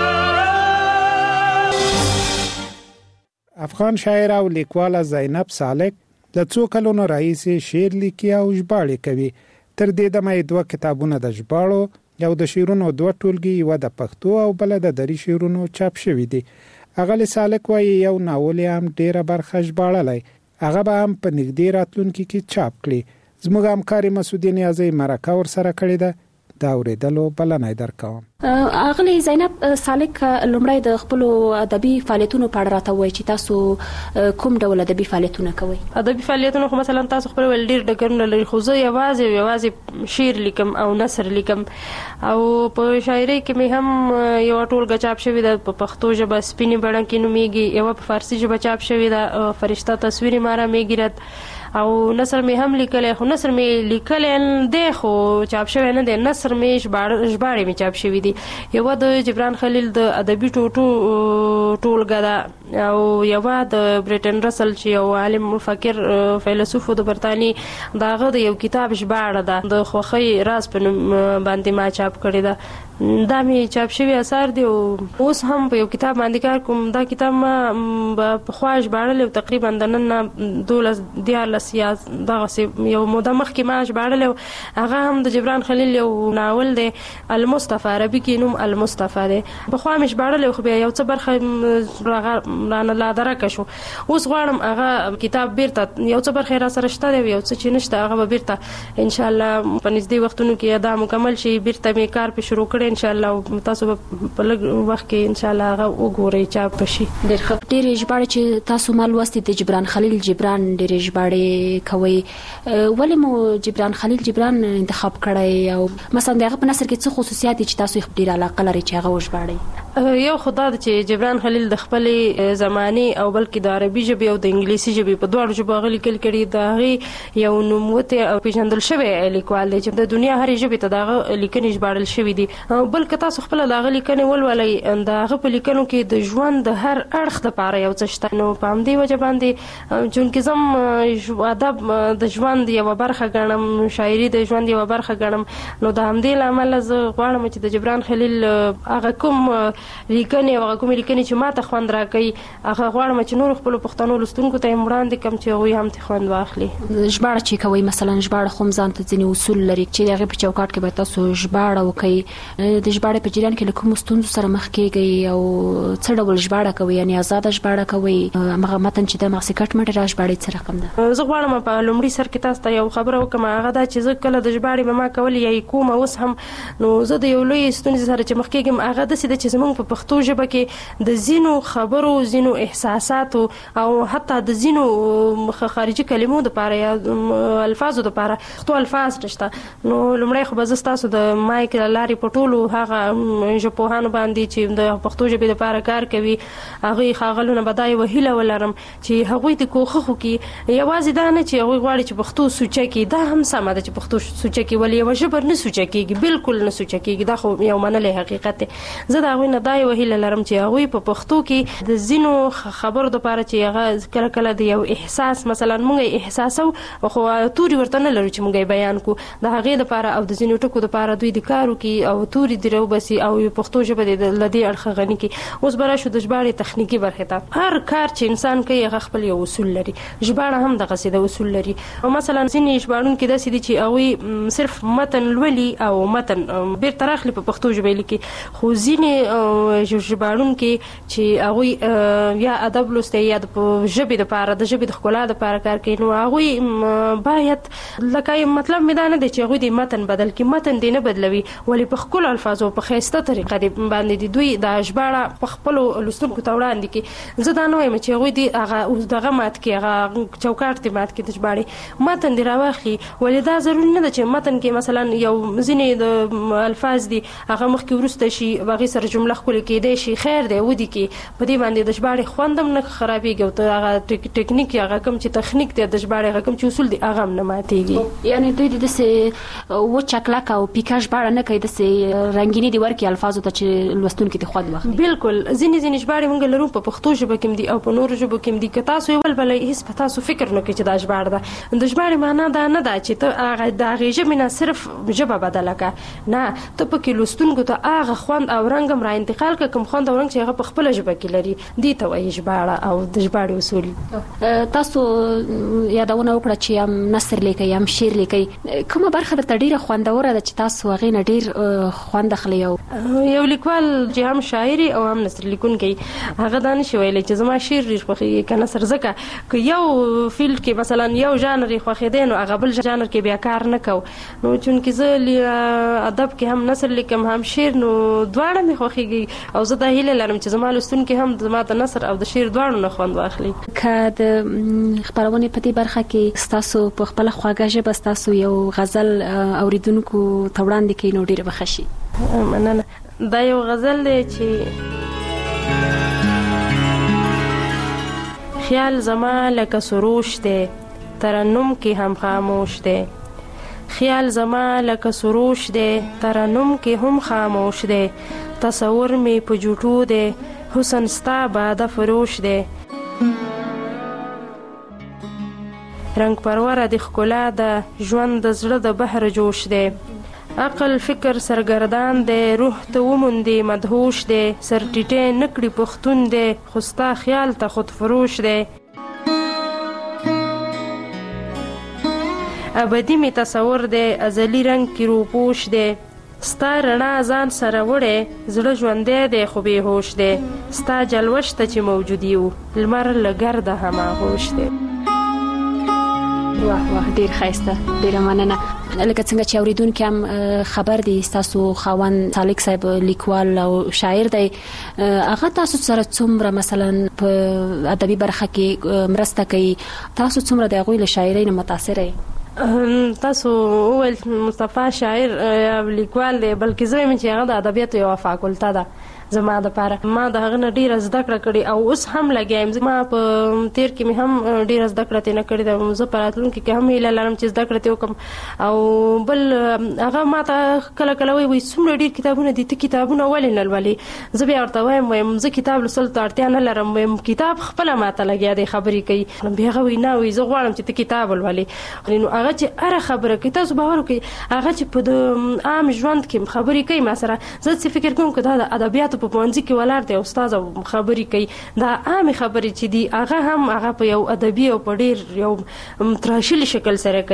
افغان شاعر او لیکواله زینب سالک د څو کلونو راهیسې شعر لیکي او ژباړې کوي. تر دې دمه یې دوه کتابونه د ژباړو یو د شعرونو دوه ټولګي یوه د پښتو او بله د دري شعرونو چاپ شوي دي. اغلې سالک وایي یو ناول یې هم ډېره برخه ژباړلی هغه به هم په نږدې راتلونکي کې چاپ کړي. زموږ همکارې مسعودي نیازۍ مرکه ورسره کړې ده دا اورېدلو بلنه یې درکوم. اغلې زینب سالک لومړی د خپلو ادبي فعالیتونو په اړه راته ووایي چې تاسو کوم ډول ادبي فعالیتونه کوئ؟ ادبي فعالیتونه خو مثلا تاسو خپل ول ډېر ډګرونه لري خو زه یوازې یوازې شعر لیکم او نثر لیکم او په شاعرۍ کې مې هم یو ټولګه چاپ شوې ده په پښتو ژبه سپینې بڼه کې نومیږي یوه په فارسي ژبه چاپ شوې ده فرشته تصویر مارا میگیرد او نثر مې هم لیکلی خو نثر مې لیکلی دی خو چاپ شوی نه دی نثر مې ژباړې مې چاپ شوي دي یوه د جبران خلیل د ادبي ټوټو ټولګه ده او یوه د بریټن رسل چې یو عالم مفکر فیلسوف د برطانیې د هغه د یو کتاب ژباړه ده د خوښۍ راز په نوم باندې ما چاپ کړې ده دا مې چاپ شوي اثار دي او اوس هم په یو کتاب باندې کار کوم دا کتاب ما پخوا ژباړلی تقریبا د نن نه دولس دیارلس یا دغسې یو موده مخکې ما ژباړلی هغه هم د جبران خلیل یو ناول دی المصطفى عربي کې نوم المصطفى دی پخوا مې ژباړلی خو بیا یو څه برخه رانه لادرکه شو اوس غواړم هغه کتاب بیرته یو څه برخه را سره شته دی یو څه چې نشته هغه به بیرته انشاءالله په نږدې وختونو کې دا مکمل شي بیرته مې کار پې شروع کړی ان شاء الله تاسو په لږ وخت کې ان شاء الله هغه وګورئ چاپ شي. ډېر ښه ډېرې ژباړې چې تاسو ما لوستې د جبران خلیل جبران ډېرې ژباړې کوئ ولې مو جبران خلیل جبران انتخاب کړی او مثلا د هغه په نثر کې څه خصوصیات دي چې تاسو یې ډېره علاقه لرئ چې هغه وژباړئ؟ یو خو دا ده چې جبران خلیل د خپلې زمانې او بلکې د عربي ژبې او د انګلیسي ژبې په دواړو ژبو هغه لیکل کړي د هغې یو نوموتی او پېژندل شوی لیکوال دی چې د دنیا هرې ژبې ته د هغه لیکنې ژباړل شوي دي بلکې تاسو خپله د هغه لیکنې ولولئ د هغه په لیکنو کې د ژوند د هر اړخ دپاره یو څه شته نو په همدې وجه باندې چونکې زه ادب د ژوند یوه برخه ګڼم شاعري د ژوند یوه برخه ګڼم نو د همدې له امله زه غواړم چې د جبران خلیل هغه کوم لیکنې او هغه کومې لیکنې چې ما ته خوند راکوي هغه غواړم چې نورو خپلو پښتنو لوستونکو ته یې وړاندې کړم چې هغوی هم ترې خوند واخلي. ژباړه چې کوئ مثلا ژباړه خو هم ځان ته ځینې اصول لري چې د هغې په چوکاټ کې به تاسو ژباړه وکئ د ژباړې په جریان کې له کومو ستونزو سره مخ کېږئ او څه ډول ژباړه کوئ یعنې ازاده ژباړه کوئ همغه متن چې د همغسې کټ مټې را ژباړئ څه رقم ده؟ زه غواړم په لومړي سر کې تاسو ته یو خبره وکړم هغه دا چې زه کله د ژباړې به ما کولې یا یې کومه اوس هم نو زه د یو لویې ستونزې سره چې مخ کېږم هغه داسې ده چې زموږ موږ په پښتو ژبه کې د ځینو خبرو ځینو احساساتو او حتی د ځینو خارجي کلمو دپاره یا الفاظو دپاره پښتو الفاظ نشته. نو لومړی خو به زه ستاسو د مایک له لارې په ټولو هغه ژبپوهانو باندې چې د پښتو ژبې دپاره کار کوي هغوی ښاغلونه به دا یوه هیله ولرم چې هغوی د کوښښ وکړي. یوازې دا نه چې هغوی غواړي چې پښتو سوچه کړي، دا هم سمه ده چې پښتو سوچه کړي، ولې یوه ژبه نه سوچه کېږي، بالکل نه سوچه کېږي، دا خو یو منلی حقیقت دی. زه د هغوی نه دا یوه هیله لرم چې هغوی په پښتو کې د ځینو خبرو دپاره چې هغه کله کله د یو احساس مثلا موږ یې احساسو خو توري ورته نه لرو چې موږ یې بیان کړو، د هغې دپاره او د ځینو ټکو دپاره دوی د کار وکړي او توري دې راوباسي او پښتو ژبه دې له دې اړخه غني کړي. اوس به راشو د ژباړې تخنیکي برخې ته. هر کار چې انسان کوي هغه خپل یو اصول لري، ژباړه هم دغسې د اصول لري. او مثلا ځینې ژباړونکي داسې دي چې هغوی صرف متن لولي او متن بیرته راخلي په پښتو ژبه یې لیکي، خو ځینې ژباړونکي چې هغوی یا ادب لوستی یا د ژبې دپاره د ژبې د ښکلا دپاره کار کوي، نو هغوی باید لکه مطلب مې دا نه دی چې هغوی د متن بدل کړي، متن دې نه بدلوي، ولې په ښکلو الفاظو په ښایسته طریقه دې باندې دي دوی دا ژباړه په خپلو لوستونکو ته وړاندې کړي. زه دا نه وایم چې هغوی دې هغه دغه مات کړي، هغه چوکاټ دې مات کړي د ژباړې، متن دې راواخلي، ولې دا ضروري نه ده چې متن کې مثلا یو ځینې د الفاظ دي هغه مخکې وروسته شي هغې سره جمله ښکلې کېدی شي، خیر دی ودې کې په دې باندې د ژباړې خوند هم نه خرابېږي او ته هغه ټکنیک هغه کوم چې تخنیک دی د ژباړې هغه کوم چې اصول دي هغه هم نه ماتېږي. یعنې دوی د داسې وچه کلکه او پیکه ژباړه نه کوي، داسې رنګیني دې ورکړي الفاظو ته چې لوستونکي دې خوند واخلي. بالکل ځینې ځینې ژباړې موږ لرو په پښتو ژبه کې هم دي او په نورو ژبو کې هم دي، که تاسو یې ولولئ هېڅ په تاسو فکر نه کوئ چې دا ژباړه ده. د ژباړې معنا دا نه ده چې ته هغه د هغې ژبې نه صرف ژبه بدله کړه، نه ته پکې لوستونکو ته هغه خوند او رنګ هم را انتقال کړه کوم خوند او رنګ چې هغه په خپله ژبه کې لري، دې ته وایي ژباړه او د ژباړې اصول. تاسو یادونه وکړه چې یم نثر لیکئ یم شعر لیکئ، کومه برخه درته ډېره خوندوره ده چې تاسو هغې نه ډېر خوند اخلئ؟ یو لیکوال چې هم شاعر او هم نثر لیکونکی هغه دا نشي ویلی چې زما شعر ډېر خوښېږي که نثر، ځکه که یو فیلډ کې مثلا یو ژانر یې خوښېدی نو هغه بل ژانر کې بیا کار نه کوو. نو چونکې زه ادب کې هم نثر لیکم هم شعر، نو دواړه مې خوښېږي او زه دا هیله لرم چې زما لوستونکي هم زما د نثر او د شعر دواړو نه خوند واخلي. که د خپرونې په دې برخه کې ستاسو په خپله خواږه ژبه ستاسو یو غزل اوریدونکو ته وړاندې کړئ نو ډېره به ښه شي. مننه. دا یو غزل دی چې خیال زما لکه سروش دی ترنم کې هم خاموش دی، خیال زما لکه سروش دی ترنم کې هم خاموش دی، تصور می په جوټو دی حسن ستا باده فروش دی، رنگ پروره د ښکلا د ژوند د زړه د بحر جوش دی، عقل فکر سرګردان دی روح ته وموندې مدهوش دی، سر ټیټی نکړي پښتون دی خو ستا خیال ته خود فروش دی، ابدي می تصور دی ازلی رنگ کې روپوش دی، ستا رڼا ځان سره وړی زړه ژوندی دی خو بې هوش دی، ستا جلوه شته چې موجود یو لمر له ګرده هماغوش دی. واه واه ډیر ښایسته، ډیره مننه. لکه څنګه چې اوریدونکي هم خبر دي ستاسو خاوند سالک صاحب لیکوال او شاعر دی، هغه تاسو سره څومره مثلا په ادبي برخه کې مرسته کوي؟ تاسو څومره د هغوی له شاعرۍ نه متاثره یې؟ تاسو وویل مصطفی شاعر یا لیکوال دی، بلکې زه وایم چې هغه د ادبیاتو یوه فاکولته ده زما دپاره. ما د هغه نه ډېره زده کړه کړې او اوس هم لګیا یم. ما په تېر کې مې هم ډېره زده کړه ترې نه کړې ده، زه په راتلونکي کې هم هیله لرم چې زده کړه ترې وکړم. او بل هغه ما ته کله کله وایي وایي څومره ډېر کتابونه دي، ته کتابونه ولې نه لولې؟ زه بیا ورته وایم وایم زه کتاب لوستلو ته اړتیا نه لرم، وایم کتاب خپله ما ته لګیا دی خبرې کوي. بیا هغه وایي نه وایي زه غواړم چې ته کتاب ولولې. نو هغه چې هره خبره کوي تاسو باور وکړئ، هغه چې په د عام ژوند کې خبرې کوي ما سره، زه څه فکر کوم که دا د ادبیاتو په پوهنځي کې ولاړ دی استاد او خبرې کوي، دا عامې خبرې چې دي هغه هم هغه په یو ادبي او په ډېر یو تراشلي شکل سره کوي.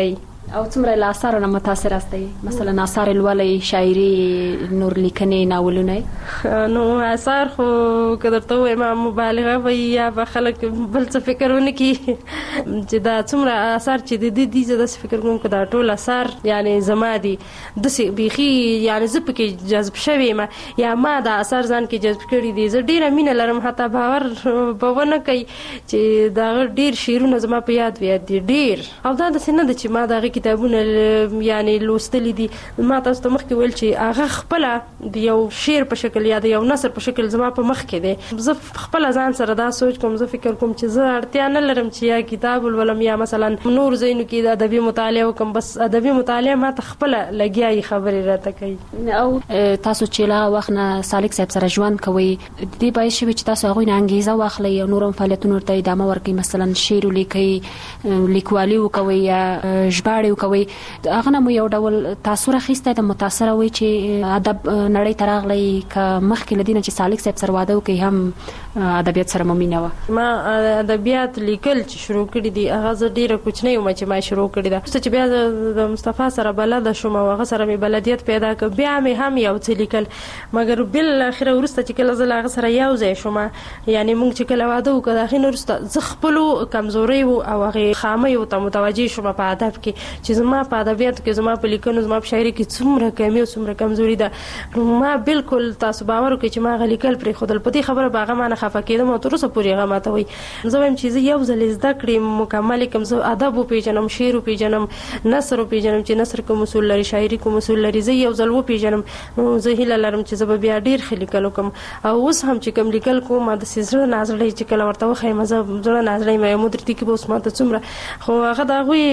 او څومره له اثارو نه متاثر استئ؟ مثلا اثار لولئ، شاعري، نور لیکنې، ناولونه؟ نو اثار خو که درته ووایم مبالغه به یا به خلک بل څه فکر ونه کړي چې دا څومره اثار چې د دې دي، زه داسې فکر کوم که دا ټول اثار یعنې زما دي، داسې بیخي یعنې زه پکې جذب شوې یم یا ما دا اثار ځان کې جذب کړي دي. زه ډېره مینه لرم، حتی باور به ونه کوي چې د هغه ډېر شعرونه زما په یاد ویاد دي ډېر. او دا داسې نه ده چې ما د هغې کتابونه یعنې لوستلي دي. ما تاسو ته مخکې ویل چې هغه خپله د یو شعر په شکل یا د یو نثر په شکل زما په مخ کې دی. زه خپله ځان سره دا سوچ کوم، زه فکر کوم چې زه اړتیا نه لرم چې یا کتاب ولولم یا مثلا نور ځایونو کې د ادبي مطالعه وکړم، بس ادبي مطالعه ما ته خپله لګیا یې خبرې راته کوي. او تاسو چې له وخت نه سالک صاحب سره ژوند کوئ، دې باعث شوي چې تاسو هغوی نه انګېزه واخلئ او نور هم فعالیتونو ته ادامه ورکړئ، مثلا شعر ولیکئ، لیکوالي وکوئ یا ژباړې وکوئ. هغه نه مو یو ډول تاثر اخیستی د متاثره وئ چې ادب نړۍ ته راغلی، که مخکې له دې نه چې سالک صاحب سره واده وکړئ هم ادبیات سره مو مینه وه؟ ما ادبیات لیکل چې شروع کړي دي هغه زه ډېره کوچنۍ وم چې ما شروع کړي ده. وروسته چې بیا زه د مصطفی سره بلده شوم او هغه سره مې بلدیت پیدا کړ، بیا مې هم یو څه لیکل، مګر بالاخره وروسته چې کله زه له هغه سره یو ځای شوم، یعنې موږ چې کله واده وکړو د هغې نه وروسته زه خپلو کمزوریو او هغې خامیو ته متوجه شوم په ادب کې چې زما په ادبیاتو کې، زما په لیکنو، زما په شاعري کې څومره کمي او څومره کمزوري ده. ما بالکل تاسو باور وکړئ چې ما هغه لیکل پرېښودل. په دې خبره به هغه ما نه خفه کېدم او تر اوسه پورې هغه ما ته وایي. زه وایم چې زه یو ځل زده کړې مکمل کړم، زه ادب وپېژنم، شعر وپېژنم، نثر وپېژنم چې نثر کوم اصول لري، شاعري کوم اصول لري، زه یو ځل وپېژنم. نو زه هیله لرم چې زه به بیا ډېر ښه لیکل وکړم. او اوس هم چې کوم لیکل کوم ما داسې زړه نازړی چې کله ورته وښیم زه زړه نازړی یم، یو مدرتي کې به اوس ما ته څومره، خو هغه د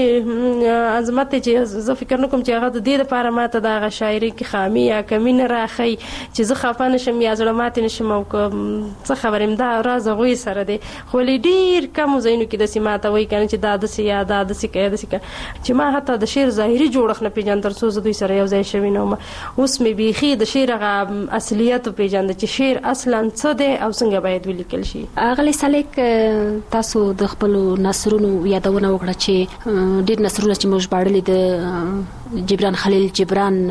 هغوی عظمت دی چې زه فکر نه کوم چې هغه د دې دپاره ما ته د هغه شاعري کې خامي یا کمي نه راښیي چې زه خفه نه شم یا زړه ماتې نه شم. او که څه خبر یم دا راز هغوی سره دی، خو ولې ډېر کمو ځایونو کې داسې ما ته وایي که نه چې دا داسې یا دا داسې که یا داسې که چې ما حتی د شعر ظاهري جوړښت نه پېژاند تر څو زه دوی سره یو ځای شوې نه وم. اوس مې بیخي د شعر هغه اصلیت وپېژانده چې شعر اصلا څه دی او څنګه باید ولیکل شي. اغلې سالک، تاسو د خپلو نثرونو یادونه وکړه چې ډېر نثرونه چې موږ ژباړلي د جبران خلیل جبران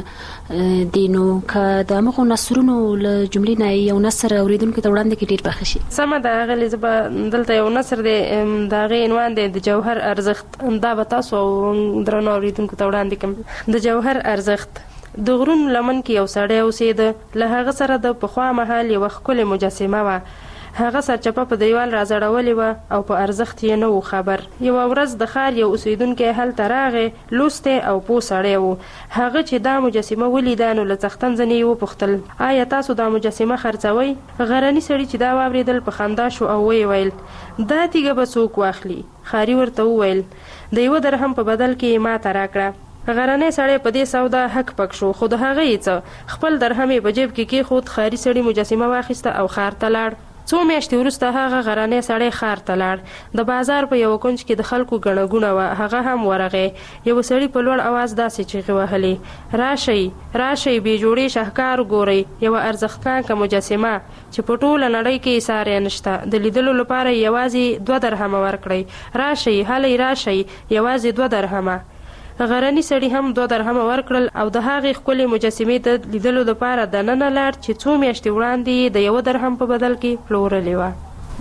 دي، نو که د همغو نثرونو له جملې نه یو نثر اورېدونکو ته وړاندې کړي ډېر به ښه شي. سمه ده اغلې، زه به دلته یو نثر دی د هغې عنوان دی د جوهر ارزښت، دا به تاسو درنو اورېدونکو ته وړاندې کړم. د جوهر ارزښت. د غرونو لمن کې یو سړی اوسېده، له هغه سره د پخوا مهال یوه ښکلې مجسمه وه. هغه سرچپه په دیوال راځړولې وه او په ارزښت یې نه و خبر. یوه ورځ د ښار یو اوسېدونکی هلته راغی، لوستی او پوه سړی و. هغه چې دا مجسمه ولیده نو له څښتن ځنې یې وپوښتل آیا تاسو دا مجسمه خرڅوئ؟ غرني سړي چې دا واورېدل په خندا شو او ویې ویل دا تیږه به څوک واخلي؟ ښاري ورته وویل د یوه درهم په بدل کې یې ماته راکړه. غرنی سړی په دې سودا حق پک شو، خو د هغه یې څه، خپل درهم یې په جیب کې کېښود. ښاري سړي مجسمه واخیسته او ښار ته لاړ. څو میاشتې وروسته هغه غرنی سړی ښار ته لاړ. د بازار په یوه کونج کې د خلکو ګڼه ګوڼه وه، هغه هم ورغی. یوه سړي په لوړ اواز داسې چیغې وهلې راشئ راشئ بې جوړې شاهکار ګورئ، یوه ارزښتناکه مجسمه چې په ټوله نړۍ کې یې ساری نشته، د لیدلو لپاره یوازې دوه درهمه ورکړئ. راشئ هلئ راشئ یوازې دوه درهمه. غرني سړي هم دوه درهمه ورکړل او د هغې ښکلې مجسمې د لیدلو دپاره دننه لاړ چې څو میاشتې وړاندې یې د یوه درهم په بدل کې پلورلې وه.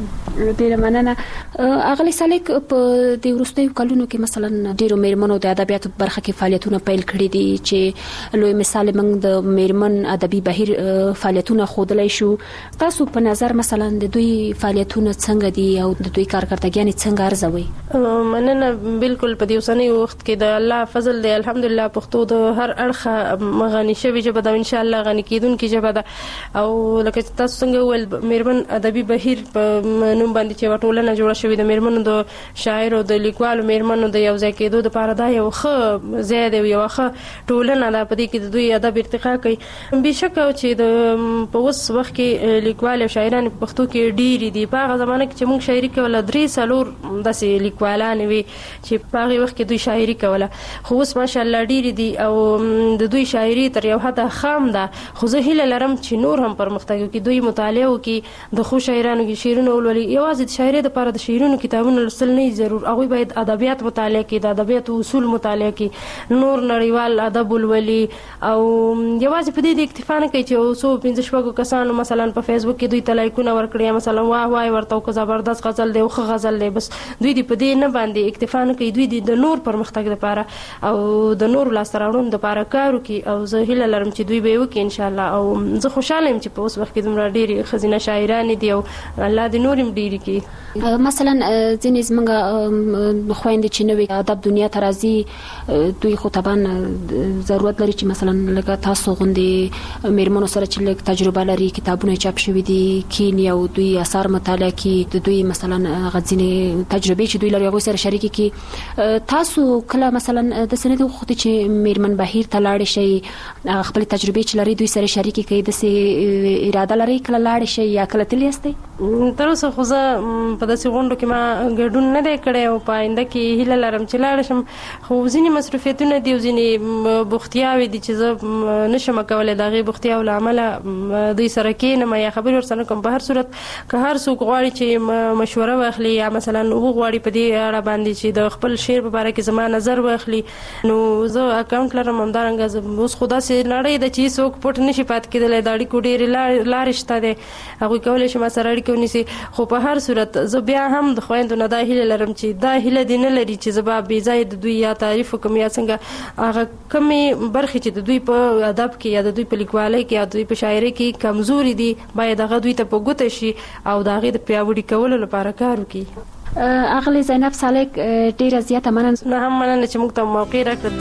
ډېره مننه. اغلې سالک، په دې وروستیو کلونو کې مثلا ډېرو میرمنو د ادبیاتو په برخه کې فعالیتونه پیل کړي دي چې لوی مثال موږ د میرمن ادبي بهیر فعالیتونه ښودلی شو. تاسو په نظر مثلا د دوی فعالیتونه څنګه دي او د دوی کارکردګیانې څنګه ارزوئ؟ مننه. بالکل په دې اوسني وخت کې د الله فضل دی، الحمدلله پښتو د هر اړخه غني شوې ژبه ده، انشاءالله غني کېدونکې ژبه ده. او لکه چې تاسو څنګه وویل میرمن ادبي بهیر په نوم باندې چې یوه ټولنه جوړه شوې د میرمنو د شاعرو د لیکوالو میرمنو د یو ځای کېدو دپاره دا یو ښه ځای دی، یوه ښه ټولنه ده. په دې کې د دوی ادب ارتقا کوي. بېشکه چې د په اوس وخت کې لیکوال او شاعران په پښتو کې ډېرې دي. په هغه زمانه کې چې موږ شاعري کوله درې څلور داسې لیکوالانې وې چې په هغې وخت کې دوی شاعري کوله، خو اوس ماشاءالله ډېرې دي او د دوی شاعري تر یو حده خام ده. خو زه هیله لرم چې نور هم پرمختګ وکړي، دوی مطالعه وکړي، د ښو شاعرانو کې شعرونه ولولي. یوازې د شاعرۍ دپاره د شعرونو کتابونه لوستل نه ضرور، هغوی باید ادبیات مطالعه کړي، د ادبیاتو اصول مطالعه کړي، نور نړیوال ادب ولولي، او یوازې په دې د اکتفا نه کوي چې یو څو پنځه شپږو کسانو مثلا په فیسبوک کې دوی ته لایکونه ورکړي، مثلا واه واه ورته که زبردست غزل دی او ښه غزل دی، بس دوی دې په دې نه باندې اکتفا نه کوي، دوی د نور پرمختګ دپاره او د نور لاسته راوړنو دپاره کار وکړي. او زه هیله لرم چې دوی به یې وکړي انشاءالله. او زه خوشحاله یم چې په اوس وخت کې دومره ډېرې ښځینه شاعرانې دي او الله دې نور هم ډېرې کړي. مثلا ځینې زموږ خویندې چې نوې ادب دنیا ته راځي، دوی خو طبعا ضرورت لري چې مثلا لکه تاسو غوندې مېرمنو سره چې لږ تجربه لري، کتابونه چاپ شوي دي، کینی او دوی اثار مطالعه کړي، د دوی مثلا غځینې تجربې چې دوی لري هغوی سره شریکې کړي. تاسو کله مثلا د سند وخت چې مېرمن بهیر ته لاړې شئ، خپل تجربې چې لري دوی سره شریکې کړي، داسې اراده لري کله لاړې شئ یا کله تللی یاستئ؟ تر اوسه خو زه په داسې غونډو کې ما ګډون نه دی کړی او په آینده کې هیله لرم چې لاړه شم، خو ځینې مصروفیتونه دي او ځینې بوختیاوې دي چې زه نشم کولی د هغې بوختیاو له امله دوی سره کښېنم یا خبرې ورسره کوم. په هر صورت که هر څوک غواړي چې مشوره واخلي یا مثلا وغواړي په دې اړه باندې چې د خپل شعر په باره کې زما نظر واخلي، نو زه اکاونټ لرم. همدارنګه اوس خو داسې نړۍ ده چې هېڅوک پټ نشي پاتې کېدلی، د اړیکو ډېرې لارې شته دی، هغوی کولی شي ما سره اړیکه ونیسي. خو په هر صورت زه بیا هم د خویندو نه دا هیله لرم چې دا هیله دې نه لري چې زه به بې ځایه د دوی یا تعریف وکړم یا څنګه هغه کمې برخې چې د دوی په ادب کې یا د دوی په لیکوالۍ کې یا د دوی په شاعرۍ کې کمزوري دي باید هغه دوی ته په ګوته شي او د هغې د پیاوړي کولو لپاره کار وکړي. اغلې زینب سالک ډېره زیاته مننه. نه هم مننه چې موږ ته موقع راکړه.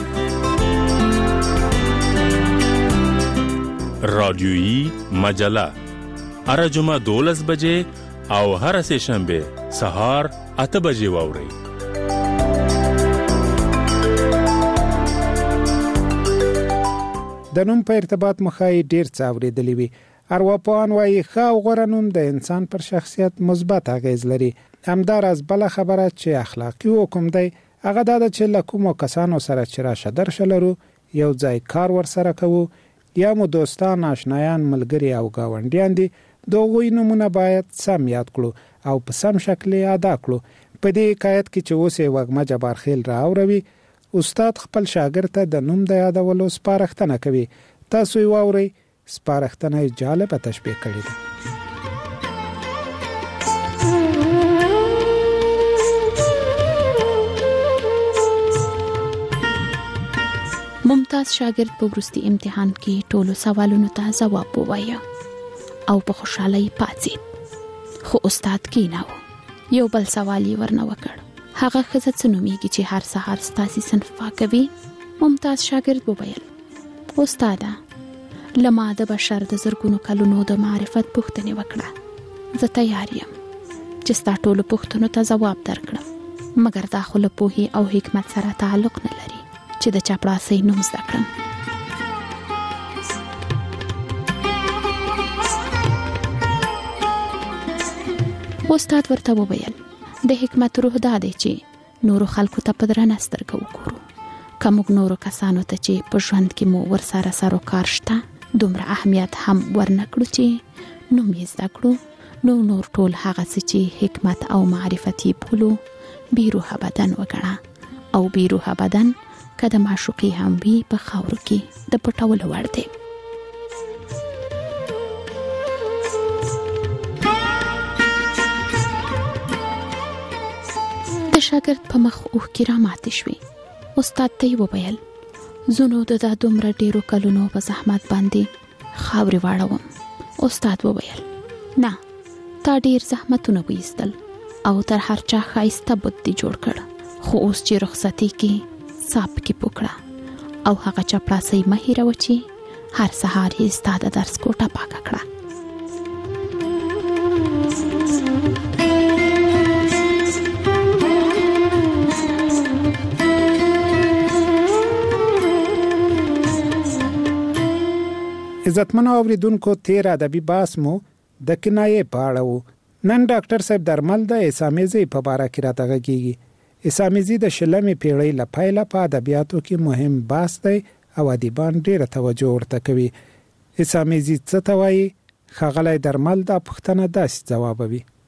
رادیویی مجله هر جمعه دولس بجې او هر سه شنبه سهار اته بجې واورئ. د نوم په ارتباط مخای ډیر څه اورېدلی وي. ارواپوهان وایي ښه او غوره نوم د انسان پر شخصیت مثبت اغیز لري. همداراز بل خبره چې اخلاقی حکم دی هغه دا چې له کومو کسانو سره چې راشه درشه لرو، یو ځای کار ورسره کوو یا مو دوستان، آشنایان، ملګري او ګاونډیان دي، د هغوی نومونه باید سم یاد کړو او په سم شکل ادا کړو. په دې حکایت کې چې اوس یې وږمه جبارخیل راوروي، استاد خپل شاګرد ته د نوم د یادولو سپارښتنه کوي. تاسو یې واورئ. سپارښتنه یې جالبه تشبیه کړې ده. ممتاز شاګرد په وروستي امتحان کې ټولو سوالونو ته ځواب ووایه او په خوشحالۍ پاڅېد، خو استاد کېناوه. یو بل سوال یې ورنه وکړ. هغه ښځه څه نومیږي چې هر سهار ستاسې صنف پاکوي؟ ممتاز شاګرد وویل: استاده، له ما د بشر د زرګونو کلونو د معرفت پوښتنې وکړه. زه تیار یم چې ستا ټولو پوښتنو ته ځواب درکړم، مګر دا خو له پوهې او حکمت سره تعلق نه لري چې د چپړاسۍ نوم زده کړم. استاد ورته وویل: د حکمت روح دا دی چې نورو خلکو ته په درنه سترګه وګورو. که موږ نورو کسانو ته چې په ژوند کې مو ورسره سرو کار شته دومره اهمیت هم ورنکړو چې نوم یې زده کړو، نو نور ټول هغه څه چې حکمت او معرفت یې بولو بیروحه بدن وګڼه، او بیروحه بدن که د معشوقې هم وي په خاورو کې د پټولو وړ دی. د شاګرد په مخ اوښکې راماتې شوې. استاد ته یې وویل: زنو د دا دومره ډیرو کلونو په زحمت باندې خاورې واړوم. استاد وویل: نه، تا ډیر زحمتونه وایستل او تر هر چا ښایسته بت دې جوړ کړ، خو اوس چې رخصتۍ کې صاحب کې پوکړه او هغه چپړاسۍ مه هېروه چې هر سهار یې ستا د درس کوټه پاکه کړه. عزتمنو اوریدونکو، تیر ادبي بحث مو د کنایې په اړه و. نن ډاکټر صاحب درمل د اسامیزي په اړه کې راته غږیږي. اسامیزي د شلمې پیړۍ له پیله په ادبیاتو کې مهم بحث دی او ادیبان ډېره توجه ورته کوي. اسامیزي څه ته وایي؟ ښاغلی درمل دا پوښتنه داسې ځوابوي: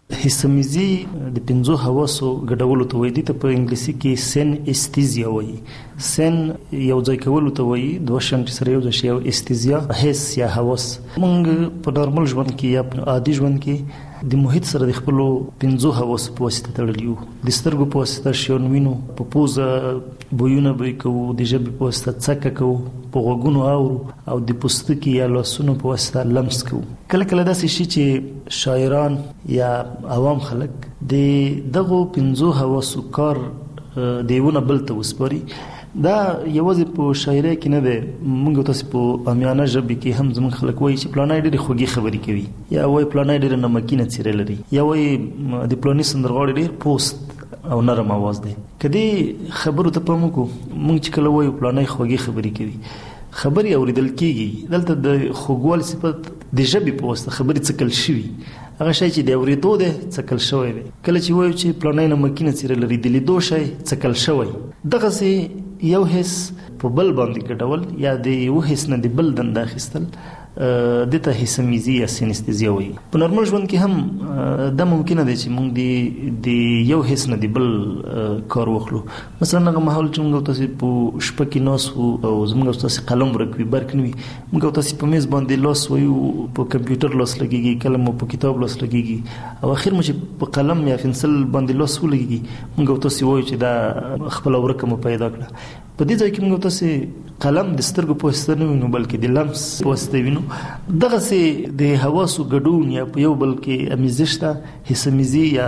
حسمیزي د پنځو حواسو ګډولو ته وایي، ته په انګلیسي کې سین استیزیا وایي. سین یو ځای کولو ته وایي، دوه شیان چې سره یو ځای شي، استیزیا حس یا حواس. موږ په نارمل ژوند کې یا په عادي ژوند کې د محیط سره د خپلو پنځو حواسو په واسطه تړلي یو. د سترګو په واسطه شیان وینو، په پوزه بویونه بوی کوو، د ژبې په واسطه څکه کوو، په غوږونو اورو، او د پوستکي یا لاسونو په واسطه لمس کوو. کله کله داسې شي چې شاعران یا عوام خلک د دغو پنځو حواسو کار دیونه بل ته وسپاري. دا یوازې په شاعرۍ کې نه دی، موږ تاسو په عامیانه ژبه کې هم زموږ خلک وایي چې پلانای ډېرې خوږې خبرې کوي، یا وایي پلانای ډېره نمکینه څیره لري، یا وایي د پلاني سندرغاړي ډېر پوست او نرم आवाज دی. کدی خبرو ته پام وکړو، موږ چې کله وایو پلانای خوږې خبرې کوي، خبرې اوریدل کیږي. دلته د خوږوال صفت د ژبې په واسطه خبرې څکل شوي، هغه شی چې د اوریدو دی څکل شوی دی. کله چې وایو چې پلانای نمکینه څیره لري، د لیدو شی څکل شوی. دغسې یو حس په بل باندې ګډول یا د یو حس نه د بل دنده اخیستل دته حسمیزي یا سینستیزیا وایي. په نورمال ژوند کې هم دا ممکنه دی چې موږ د یو حس نه د بل کار واخلو. مثلا هغه مهال چې موږ تاسو په شپه کې ناست وو او زموږ تاسو قلم ورک وي برک نه وي، موږ تاسو په میز باندې لاس وایو، په کمپیوټر لاس لګيږي، کله مو په کتاب لاس لګيږي، او اخر مو چې په قلم یا پنسل باندې لاس ولګيږي، موږ تاسو وایو چې دا خپل ورکه مو پیدا کړه. په دې ځای کې موږ تاسو قلم د سترګو په واسطه نه وینو، بلکې د لمس په واسطه وینو. دغسې د حواسو ګډون یا په یو بل کې امیزش ته حسمیزي یا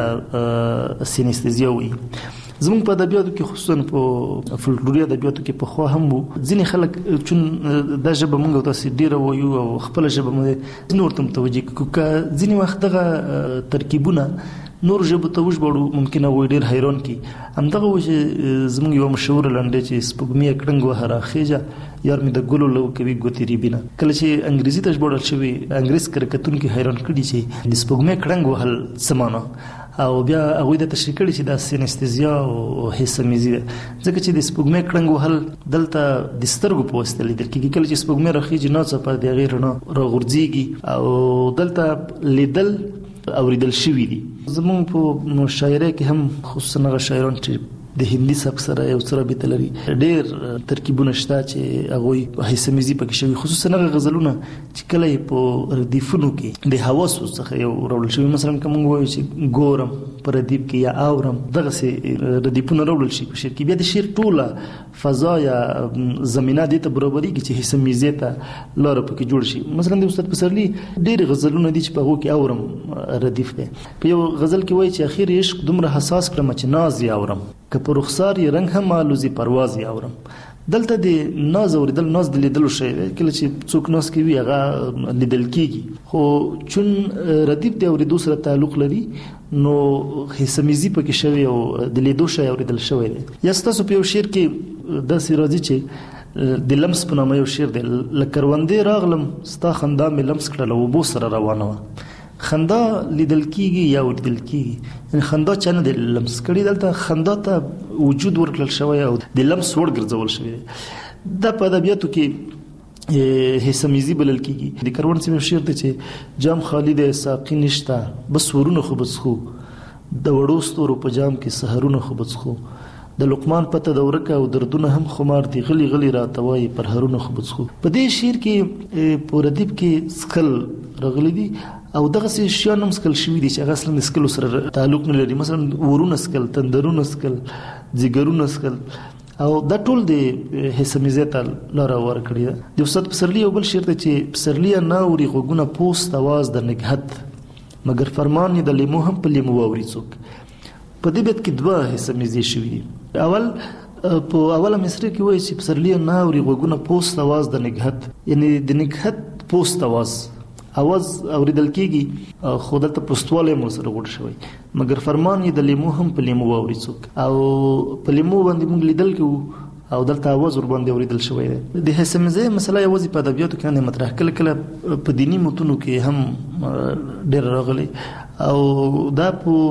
سینستیزیا وایي. زموږ په ادبیاتو کې خصوصا په فولکلوري ادبیاتو کې پخوا هم وو. ځینې خلک چون دا ژبه موږ تاسو ډیره وایو او خپل ژبه موږ نور ته متوجه کوو، که ځینې وخت دغه ترکیبونه نور ژبو ته وژباړو ممکنه وي ډېر حیران کړي. همدغه و چې زموږ یوه مشهوره لنډۍ چې سپوږمۍ کړنګ وهه راخیژه یار مې د ګلو لو کوي ګوتې ریبینه، کله چې انګریزي ته ژباړل شوي انګریز کره کتونکي حیران کړي چې د سپوږمۍ کړنګ وهل څه معنا، او بیا هغوی د تشریح کړي چې دا سینستیزیا او حسمیزي ده. ځکه چې د سپوږمۍ کړنګ وهل دلته د سترګو په واسطه لیدل کېږي. کله چې سپوږمۍ راخیژي ناڅاپه د هغې رڼا راغورځېږي او دلته لیدل اوریدل شوي دي. زموږ په شاعرۍ کې هم خصوصا هغه شاعران چې د هندي سبک سره یو څه رابطه لري، ډېر ترکیبونه شته چې هغوی حسمیزي پکې شوي، خصوصا هغه غزلونه چې کله یې په ردیفونو کې د حواسو څخه یو راوړل شوي. مثلا که موږ وایو چې ګورم په ردیف کې یا اورم، دغسې ردیفونه راوړل شي په شعر کې، بیا د شعر ټوله فضا یا زمینه دې ته برابرېږي چې حسمیزي ته لاره پکې جوړ شي. مثلا د استاد پسرلي ډېرې غزلونه دي چې په هغو کې اورم ردیف دی. په یو غزل کې وایي چې اخر عشق دومره حساس کړم چې ناز یې اورم، که په رخسار یې رنګ هم آلوزي پرواز یې اورم. دلته د ناز اوریدل، ناز د لیدلو شی دی. کله چې څوک ناز کوي هغه لیدل کېږي، خو چون ردیف د اورېدو سره تعلق لري نو حسمیزي پکې شوی او د لیدو شی اوریدل شوی دی. یا ستاسو په یو شعر کې داسې راځي چې د لمس په نامه یو شعر دی، له کروندې راغلم ستا خندا مې لمس کړله اوبو سره روانه وه. خندا لیدل کېږي یا اوریدل کېږي، یعنې خندا چا نه دی لمس کړي، دلته خندا ته وجود ورکړل شوی او د لمس وړ ګرځول شوی دی. دا په ادبیاتو کې حسمیزي بلل کېږي. د کروان سیمې شعر دی چې جام خالي دی ساقي نشته، بس ورونه خو بڅښو، د وړو ستورو په جام کې سحرونه خو بڅښو، د لقمان پته د ورکه او دردونه هم خمار دي، غلی غلی راته وایي پر هرونه خو بڅښو. په دې شعر کې په ردیف کې څښل راغلي دي او دغسې شیان هم څکل شوي دي چې هغه اصلا د څکلو سره تعلق نه لري. مثلا ورونه څکل، تندرونه څکل، ځیګرونه څکل، او دا ټول د حسمیزي ته لاره ورکړې ده. د استاد پسرلي یو بل شعر دی چې پسرلیه نه اوري غوږونه پوست اواز د نګهت، مګر فرمان یې د لیمو هم په لیمو واوري څوک. په دې بیت کې دوه حسمیزي شوي دي. اول په اوله مصرع کې وایي چې پسرلیه نه اوري غوږونه پوست اواز د نګهت، یعنی د نګهت پوست اواز اواز اوریدل کېږي، خو دلته پوستوالی هم ورسره غوټ شوی، مګر فرمان یې د لیمو هم په لیمو واوري څوک. او په لیمو باندې موږ لیدل کوو او دلته اواز ورباندې اوریدل شوی دی. د حسمیزي مسله یوازې په ادبیاتو کې نه مطرح، کله کله په دیني متونو کې هم ډېر راغلی او دا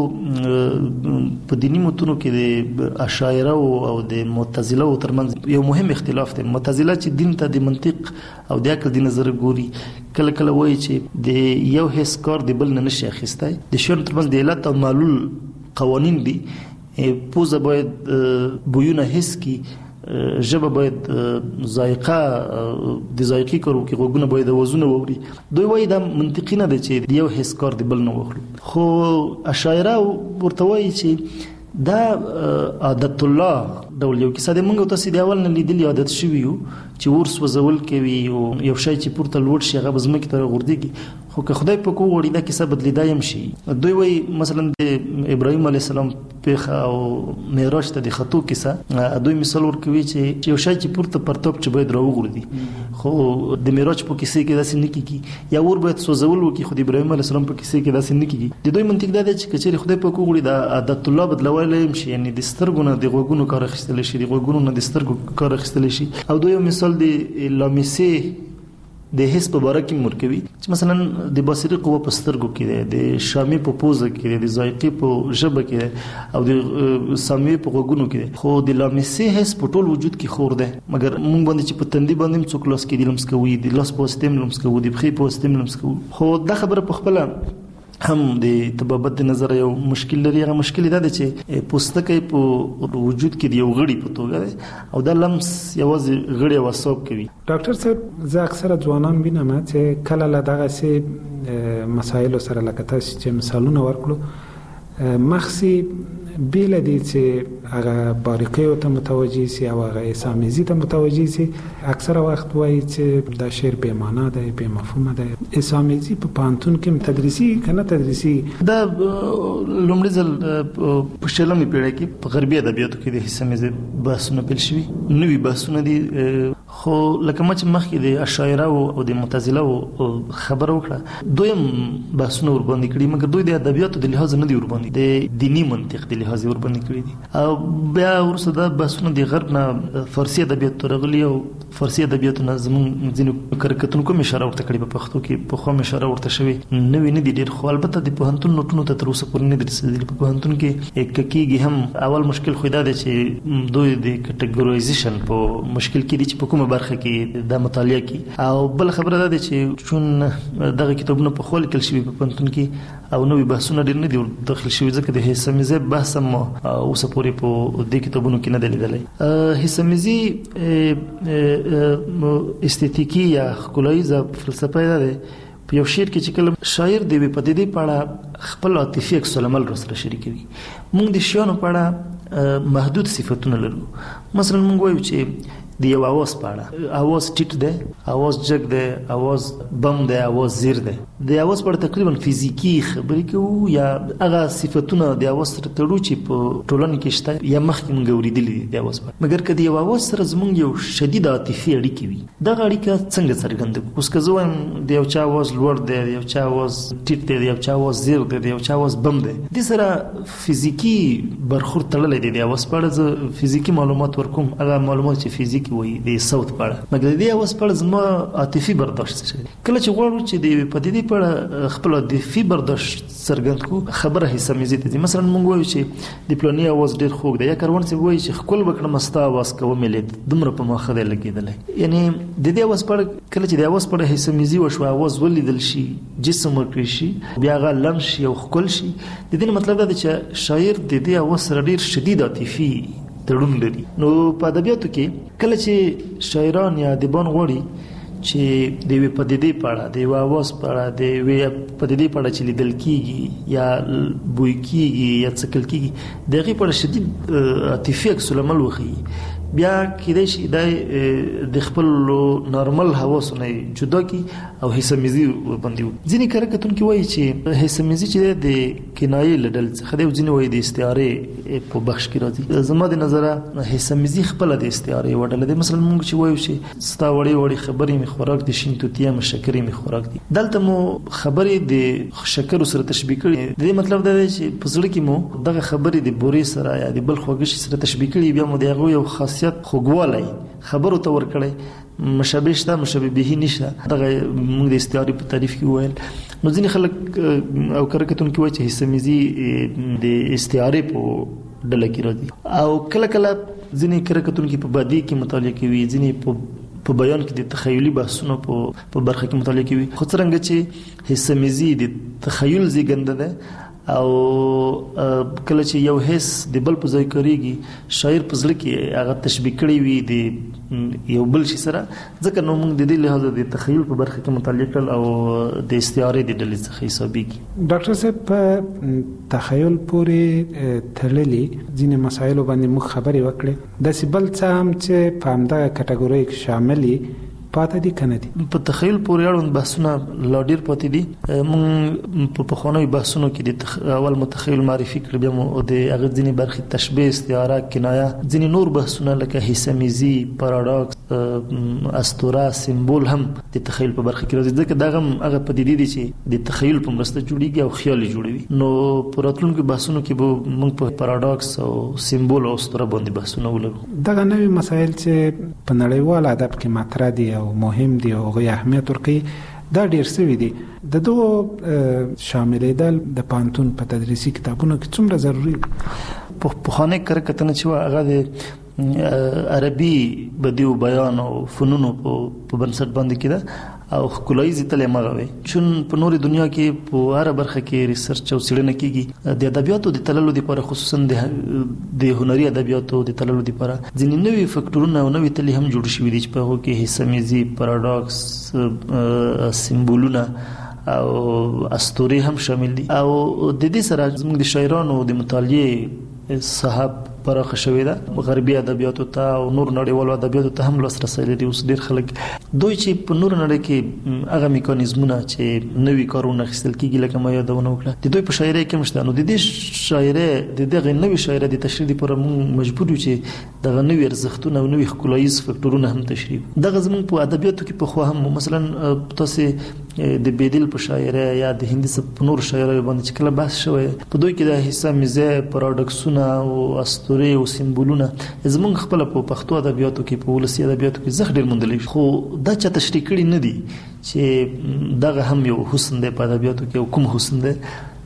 په دینی متونو کې د اشاعره او د معتزله ترمنځ یو مهم اختلاف دی. معتزله چې دین ته د منطق او د عقل د نظر ګوري، کله کله وایي چې د یو هیڅ کار د بل نه نشي اخیستی. د شیانو ترمنځ د علت او معلول قوانین دي. پوزه باید بویونه حس کی، ژبه باید ذایقه د ذایقې کارو کې، غوږونه باید وزونه ووري. دوی وایي دا منطقي نه ده چې یو حس کار د بل نه واخلو. خو اشاعره ورته وایي چې دا عادت الله ډول یو کیسه د موږ تاسو د اول نه لیدلی عادت شوی یو چې ورس وزول کوي او یو شی چې پورته لوړ شي هغه بزمکه ته غورديږي. خو که خدای په کو وړي دا کیسه بدلیدای هم شي. دوی وایي مثلا د ابراهیم علیه السلام په او معراج ته د خطو کیسه دوی مثال ورکوي چې یو شی چې پورته پرتوب چې باید راوغوردي، خو د معراج په کیسه کې داسې نه کیږي، یا ور باید سوزول وکي، خو د ابراهیم علیه السلام په کیسه کې داسې نه کیږي. د دوی منطق دا دی چې کچېر خدای په کو وړي دا عادت الله بدلوي هم شي، یعنی د سترګو نه د غوګونو کار اخیستل شي، د غوګونو نه د سترګو کار اخیستل شي. او دوی یو مثال د لامسه د حس په باره کې مرکوي چې مثلا د بصري قوه په سترګو کې ده، د شامي په پوزه کې ده، د ذایقې په ژبه کې ده، او د سامي په غوږونو کې ده. خو د لامسه حس په ټول وجود کې خور ده، مګر موږ باندې چې په تندي باندې څوک لاس کې د لمس کوي، د لاس په واسطه لمس کوي، د پښې په واسطه لمس کوي. خو دا خبره په خپل هم د طبابت نظر یو مشکل لري. هغه مشکل دا دی چې پوستکی په وجود کې د یو غړي په توګه دی او دا لمس یوازې غړي او اعصاب کوي. ډاکټر صاحب زه اکثره ځوانان وینم چې کله له دغه سي مسایلو سره لکه تاسو چې مثالونه ورکړو مخسي بیل دي چې هغه باریکیو ته متوجي سي او هغه اسامیزي ته متوجي سي. اکثره وخت وایي چې دا شعر بې معنا دی، بې مفهومه دی. اسامیزي په پانتون کې تدریسي کنه تدریسي دا لومړی ځل په شلمې پیړۍ کې په غربي ادبیاتو کې د اسامیزي بحثونه پیل شوي. نوي بحثونه دي، خو لکه ما چې مخکې د اشاعره او د معتزله خبره وکړه، دوی هم بحثونه ورباندې کړي، مګر دوی د ادبیاتو د لحاظ نه دي ورباندې، د دینی منطق د لحاظ ورباندې کړي دي. او بیا وروسته دا بحثونه د غرب نه فارسي ادبیات راغلي او فارسي ادبیاتو نه زموږ ځینې کرکټونکو هم اشاره ورته کړې، په پښتو کې په خو هم اشاره ورته شوې. نوې نه دي ډېر، خو البته د پوهنتون نوټونو ته تر اوسه پورې نه دي رسېدلي. په پوهنتون کې ککېږي هم اول مشکل خو دا دی چې دوی د کټګورایزیشن په مشکل کې دي چې په کومه برخه کې د مطالعه کې. او بل خبره دا ده چې چون دغه کتابونه په خپل کې شوي په پوهنتون کې او نوې بحثونه ډېر نه دي داخل شوي، ځکه د حسامیزي بحث هم اوس پورې په دې کتابونو کې نه دی لیدلی. حسامیزي استتیکی یا ښکلاییزه فلسفه دا ده په یو شعر کې چې کله شاعر د یوې پدیدې په اړه خپل عاطفي عکس العمل راسره شریکوي. موږ د شیانو په اړه محدود صفتونه لرو. مثلا موږ وایو چې د یو اواز په اړه، اواز ټیټ دی، اواز جګ دی، اواز بم دی، اواز زیر دی. د اواز په اړه تقریبا فزیکی خبرې کوو یا هغه صفتونه د اواز سره تړو چې په ټولنه کې شته یا مخکې موږ اورېدلي دي د اواز په اړه. مګر که د یو اواز سره زموږ یو شدید عاطفي اړیکې وي، دغه اړیکه څنګه څرګندوو؟ اوس که زه وایم د یو چا اواز لوړ دی، د یو چا اواز ټیټ دی، د یو چا اواز زیر دی، د یو چا اواز بم دی، دې سره فزیکی برخورد تړلی دی. د اواز په اړه زه فزیکی معلومات ورکوم، هغه معلومات چې فزیکی وایي د صوت په اړه، مګر د دې اواز په اړه زما عاطفي برداشت شي. کله چې غواړو چې د یوې پدیدې په اړه خپل عاطفي برداشت څرګند کړو، خبره حسامیزي ته ځي. مثلا موږ وایو چې د پلاني اواز ډېر خوږ دی، یا کاروان صاحب وایي چې ښکل به کړم ستا اواز که ومېلېد دومره په ما ښه دی لګېدلی. یعنې د دې اواز په اړه کله چې د اواز په اړه حسامیزي وشوه، اواز ولیدل شي، جسم ورکړی شي، بیا هغه لنډ شي او ښکل شي، د دې مطلب دا دی چې شاعر د دې اواز سره ډېر شدید عاطفي تړون لري. نو په ادبیاتو کې کله چې شاعران یا ادیبان غواړي چې د یوې پدیدې په اړه، د یوې اواز په اړه، د یوې پدیدې په اړه چې لیدل کېږي یا بوی کېږي یا څکل کېږي، د هغې په اړه شدید عاطفي عکس العمل وښیي، بیا کېدای شي دا د خپلو نارمل حواسو نه جدا کړي او حسامیزي ورباندې وکړي. ځینې کره کتونکي وایي چې حسامیزي چې دی د کنایې له ډلې څخه دی، او ځینې وایي د استعارې په بخش کې راځي. زما د نظره حسامیزي خپله د استعارې یوه ډله دی. مثلا موږ چې وایو چې ستا وړې وړې خبرې مې خوراک دي، شین توتیا مې شکرې مې خوراک دي، دلته مو خبرې د شکرو سره تشبیه کړي. د دې مطلب دا دی چې په زړه کې مو دغه خبرې د بورې سره یا د بل خواږه شي سره تشبیه کړي، بیا مو د هغو یو خاص شخصیت خوګوالای خبرو ته ورکړي مشابه شته مشابه به نشه دغه موږ د استعاره په تعریف کې ویل نو ځینې خلک او کرکټون کې وایي چې حصه میزي د استعاره په ډله کې راځي او کله کله ځینې کرکټون کې په بادي کې مطالعه کوي ځینې په په بیان کې د تخیلي بحثونو په په برخه کې مطالعه کوي خو څنګه چې حصه میزي د تخیل زیږنده ده او کله چې یو حس د بل په ځای کړيږي شاعر په ځل کې هغه تشبیه کړی وي د یو بل شي سره ځکه نو موږ د دې لحاظ د تخیل په برخه کې مطالعه کړل او د استعاره د ډلې څخه حسابيږي. ډاکټر صاحب په تخیل پورې تړلې ځینې مسایلو باندې موږ خبرې وکړې د سیبل څه هم چې په همدغه کټګوري کې شاملي پاتې دي کنه دي په تخیل پورې اړوند بحثونه لا ډیر پاتې دي. موږ په پخوانیو بحثونو کې د تخ... اول متخیل معرفي کړ بیا مو د هغه ځینې برخې تشبیه استعاره کنایه ځینې نور بحثونه لکه حصه میزي پاراډوکس اسطوره سمبول هم د تخیل په برخه کې راځي ځکه دا هم هغه پدیدې دي چې د تخیل په مرسته جوړیږي او خیال جوړوي. نو په راتلونکو بحثونو کې به موږ په پاراډوکس او سمبول او اسطوره باندې بحثونه ولرو. دغه نوې مسایل چې په نړیوال ادب کې مطرح دي او مهم دي او غوښه اهمیت ورکړي دا ډیر سوي دي د دوه شاملېدل د پانتون په تدریسي کتابونو کې څومره ضروری دي؟ په پخواني کرکټنه چې هغه د عربي بدیو بیان او فنونو په بنسټ باندې کېده او خلایزي تل مغوي چون په نوري دنیا کې په هر برخه کې ریسرچ او څېړنه کیږي د ادبیاتو د تللو لپاره خصوصا د هنري ادبیاتو د تللو لپاره ځینې نوي فکټورونه او نوي تلې هم جوړ شوي دي چې په هغه کې حصه میزي پاراډوکس سمبولونه او اسطوري هم شامل دي او د دې سره زموږ د شاعرانو د مطالعه صاحب پراخه شوې ده غربي ادبیاتو ته او نور نړیوالو ادبیاتو ته هم لاسرسي لري اوس ډیر خلک دوی چې په نور نړۍ کې هغه میکانیزمونه چې نوي کارونه خپل کېږي لکه ما یادونه وکړه د دوی په شاعرۍ کې مشته نو د دې شاعرۍ د دغه نوي شاعرۍ د تشریح لپاره موږ مجبور یو چې دغه نوي ارزښتونه او نوي خلایز فکټورونه هم تشریح دغه زموږ په ادبیاتو کې په خو هم مثلا تاسو د بیدل په شاعرۍ یا د هندي په نور شاعرۍ باندې چې کله بحث شوی په دوی کې د حصه میزه پاراډوکسونه او اسطوري او سمبولونه زمونږ خپل په پښتو ادبیاتو کې په ولسي ادبیاتو کې زخ ډیر مندلې خو دا چې تشریح کړي نه دي چې دغه هم یو حسن دی په ادبیاتو کې کوم حسن دی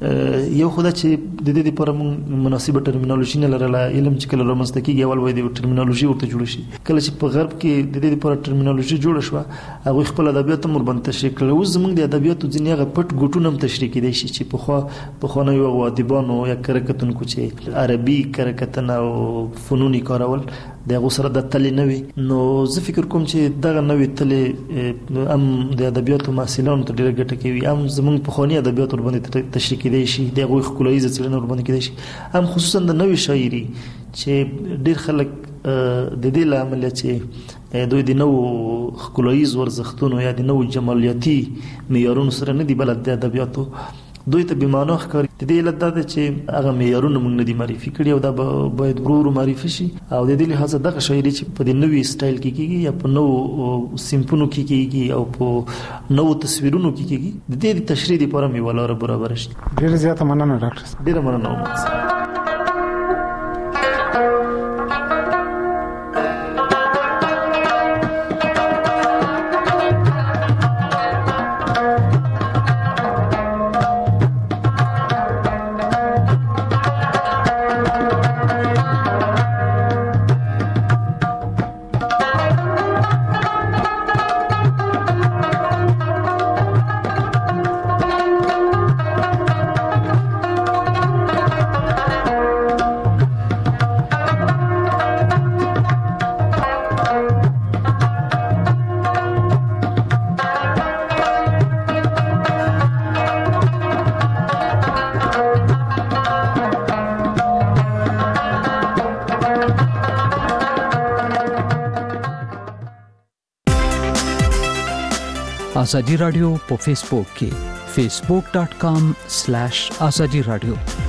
یو خدای چې د دې لپاره موږ مناسبه ټرمینالوژي نه لرله علم چې کله رامنځته کیږي اول وای د ټرمینالوژي ورته جوړ شي کله چې په غرب کې د دې لپاره ټرمینالوژي جوړ شو هغه خپل ادبیات مر باندې تشریح کړل اوس موږ د ادبیاتو ځینې هغه پټ ګټونه هم تشریح کړي شي چې په خو په خو نه یو ادیبانو یا کرکټونکو چې عربي کرکټنه او فنوني کارول دغه سره د تلې نوي نو زه فکر کوم چې دغه نوي تلې هم د ادبیاتو محصلانو ته ډیره ګټه کوي هم زموږ په خوني ادبیاتو باندې تشریح کېدای شي دغه خلایز څلنه باندې کېدای شي هم خصوصا د نوي شاعري چې ډیر خلک د دې لامل چې دوی د نو خلایز ورزختونو یا د نو جمالیاتي معیارونو سره نه دی بلد د ادبیاتو دوی ته بیمانه ښکاري د دې علت دا ده چې هغه معیارونه موږ نه دي معرفي کړي او دا باید ورو معرفي شي او د دې لحاظ دغه شاعري چې په دې نوې سټایل کې کېږي یا په نو سیمفونو کې کېږي او په نو تصویرونو کې کېږي د دې تشریح لپاره می ولا برابر شي. ډیر زیاته مننه ډاکټر. ډیر مننه. ازادي رادیو په فیسبوک کې facebook dot com slash azadi radio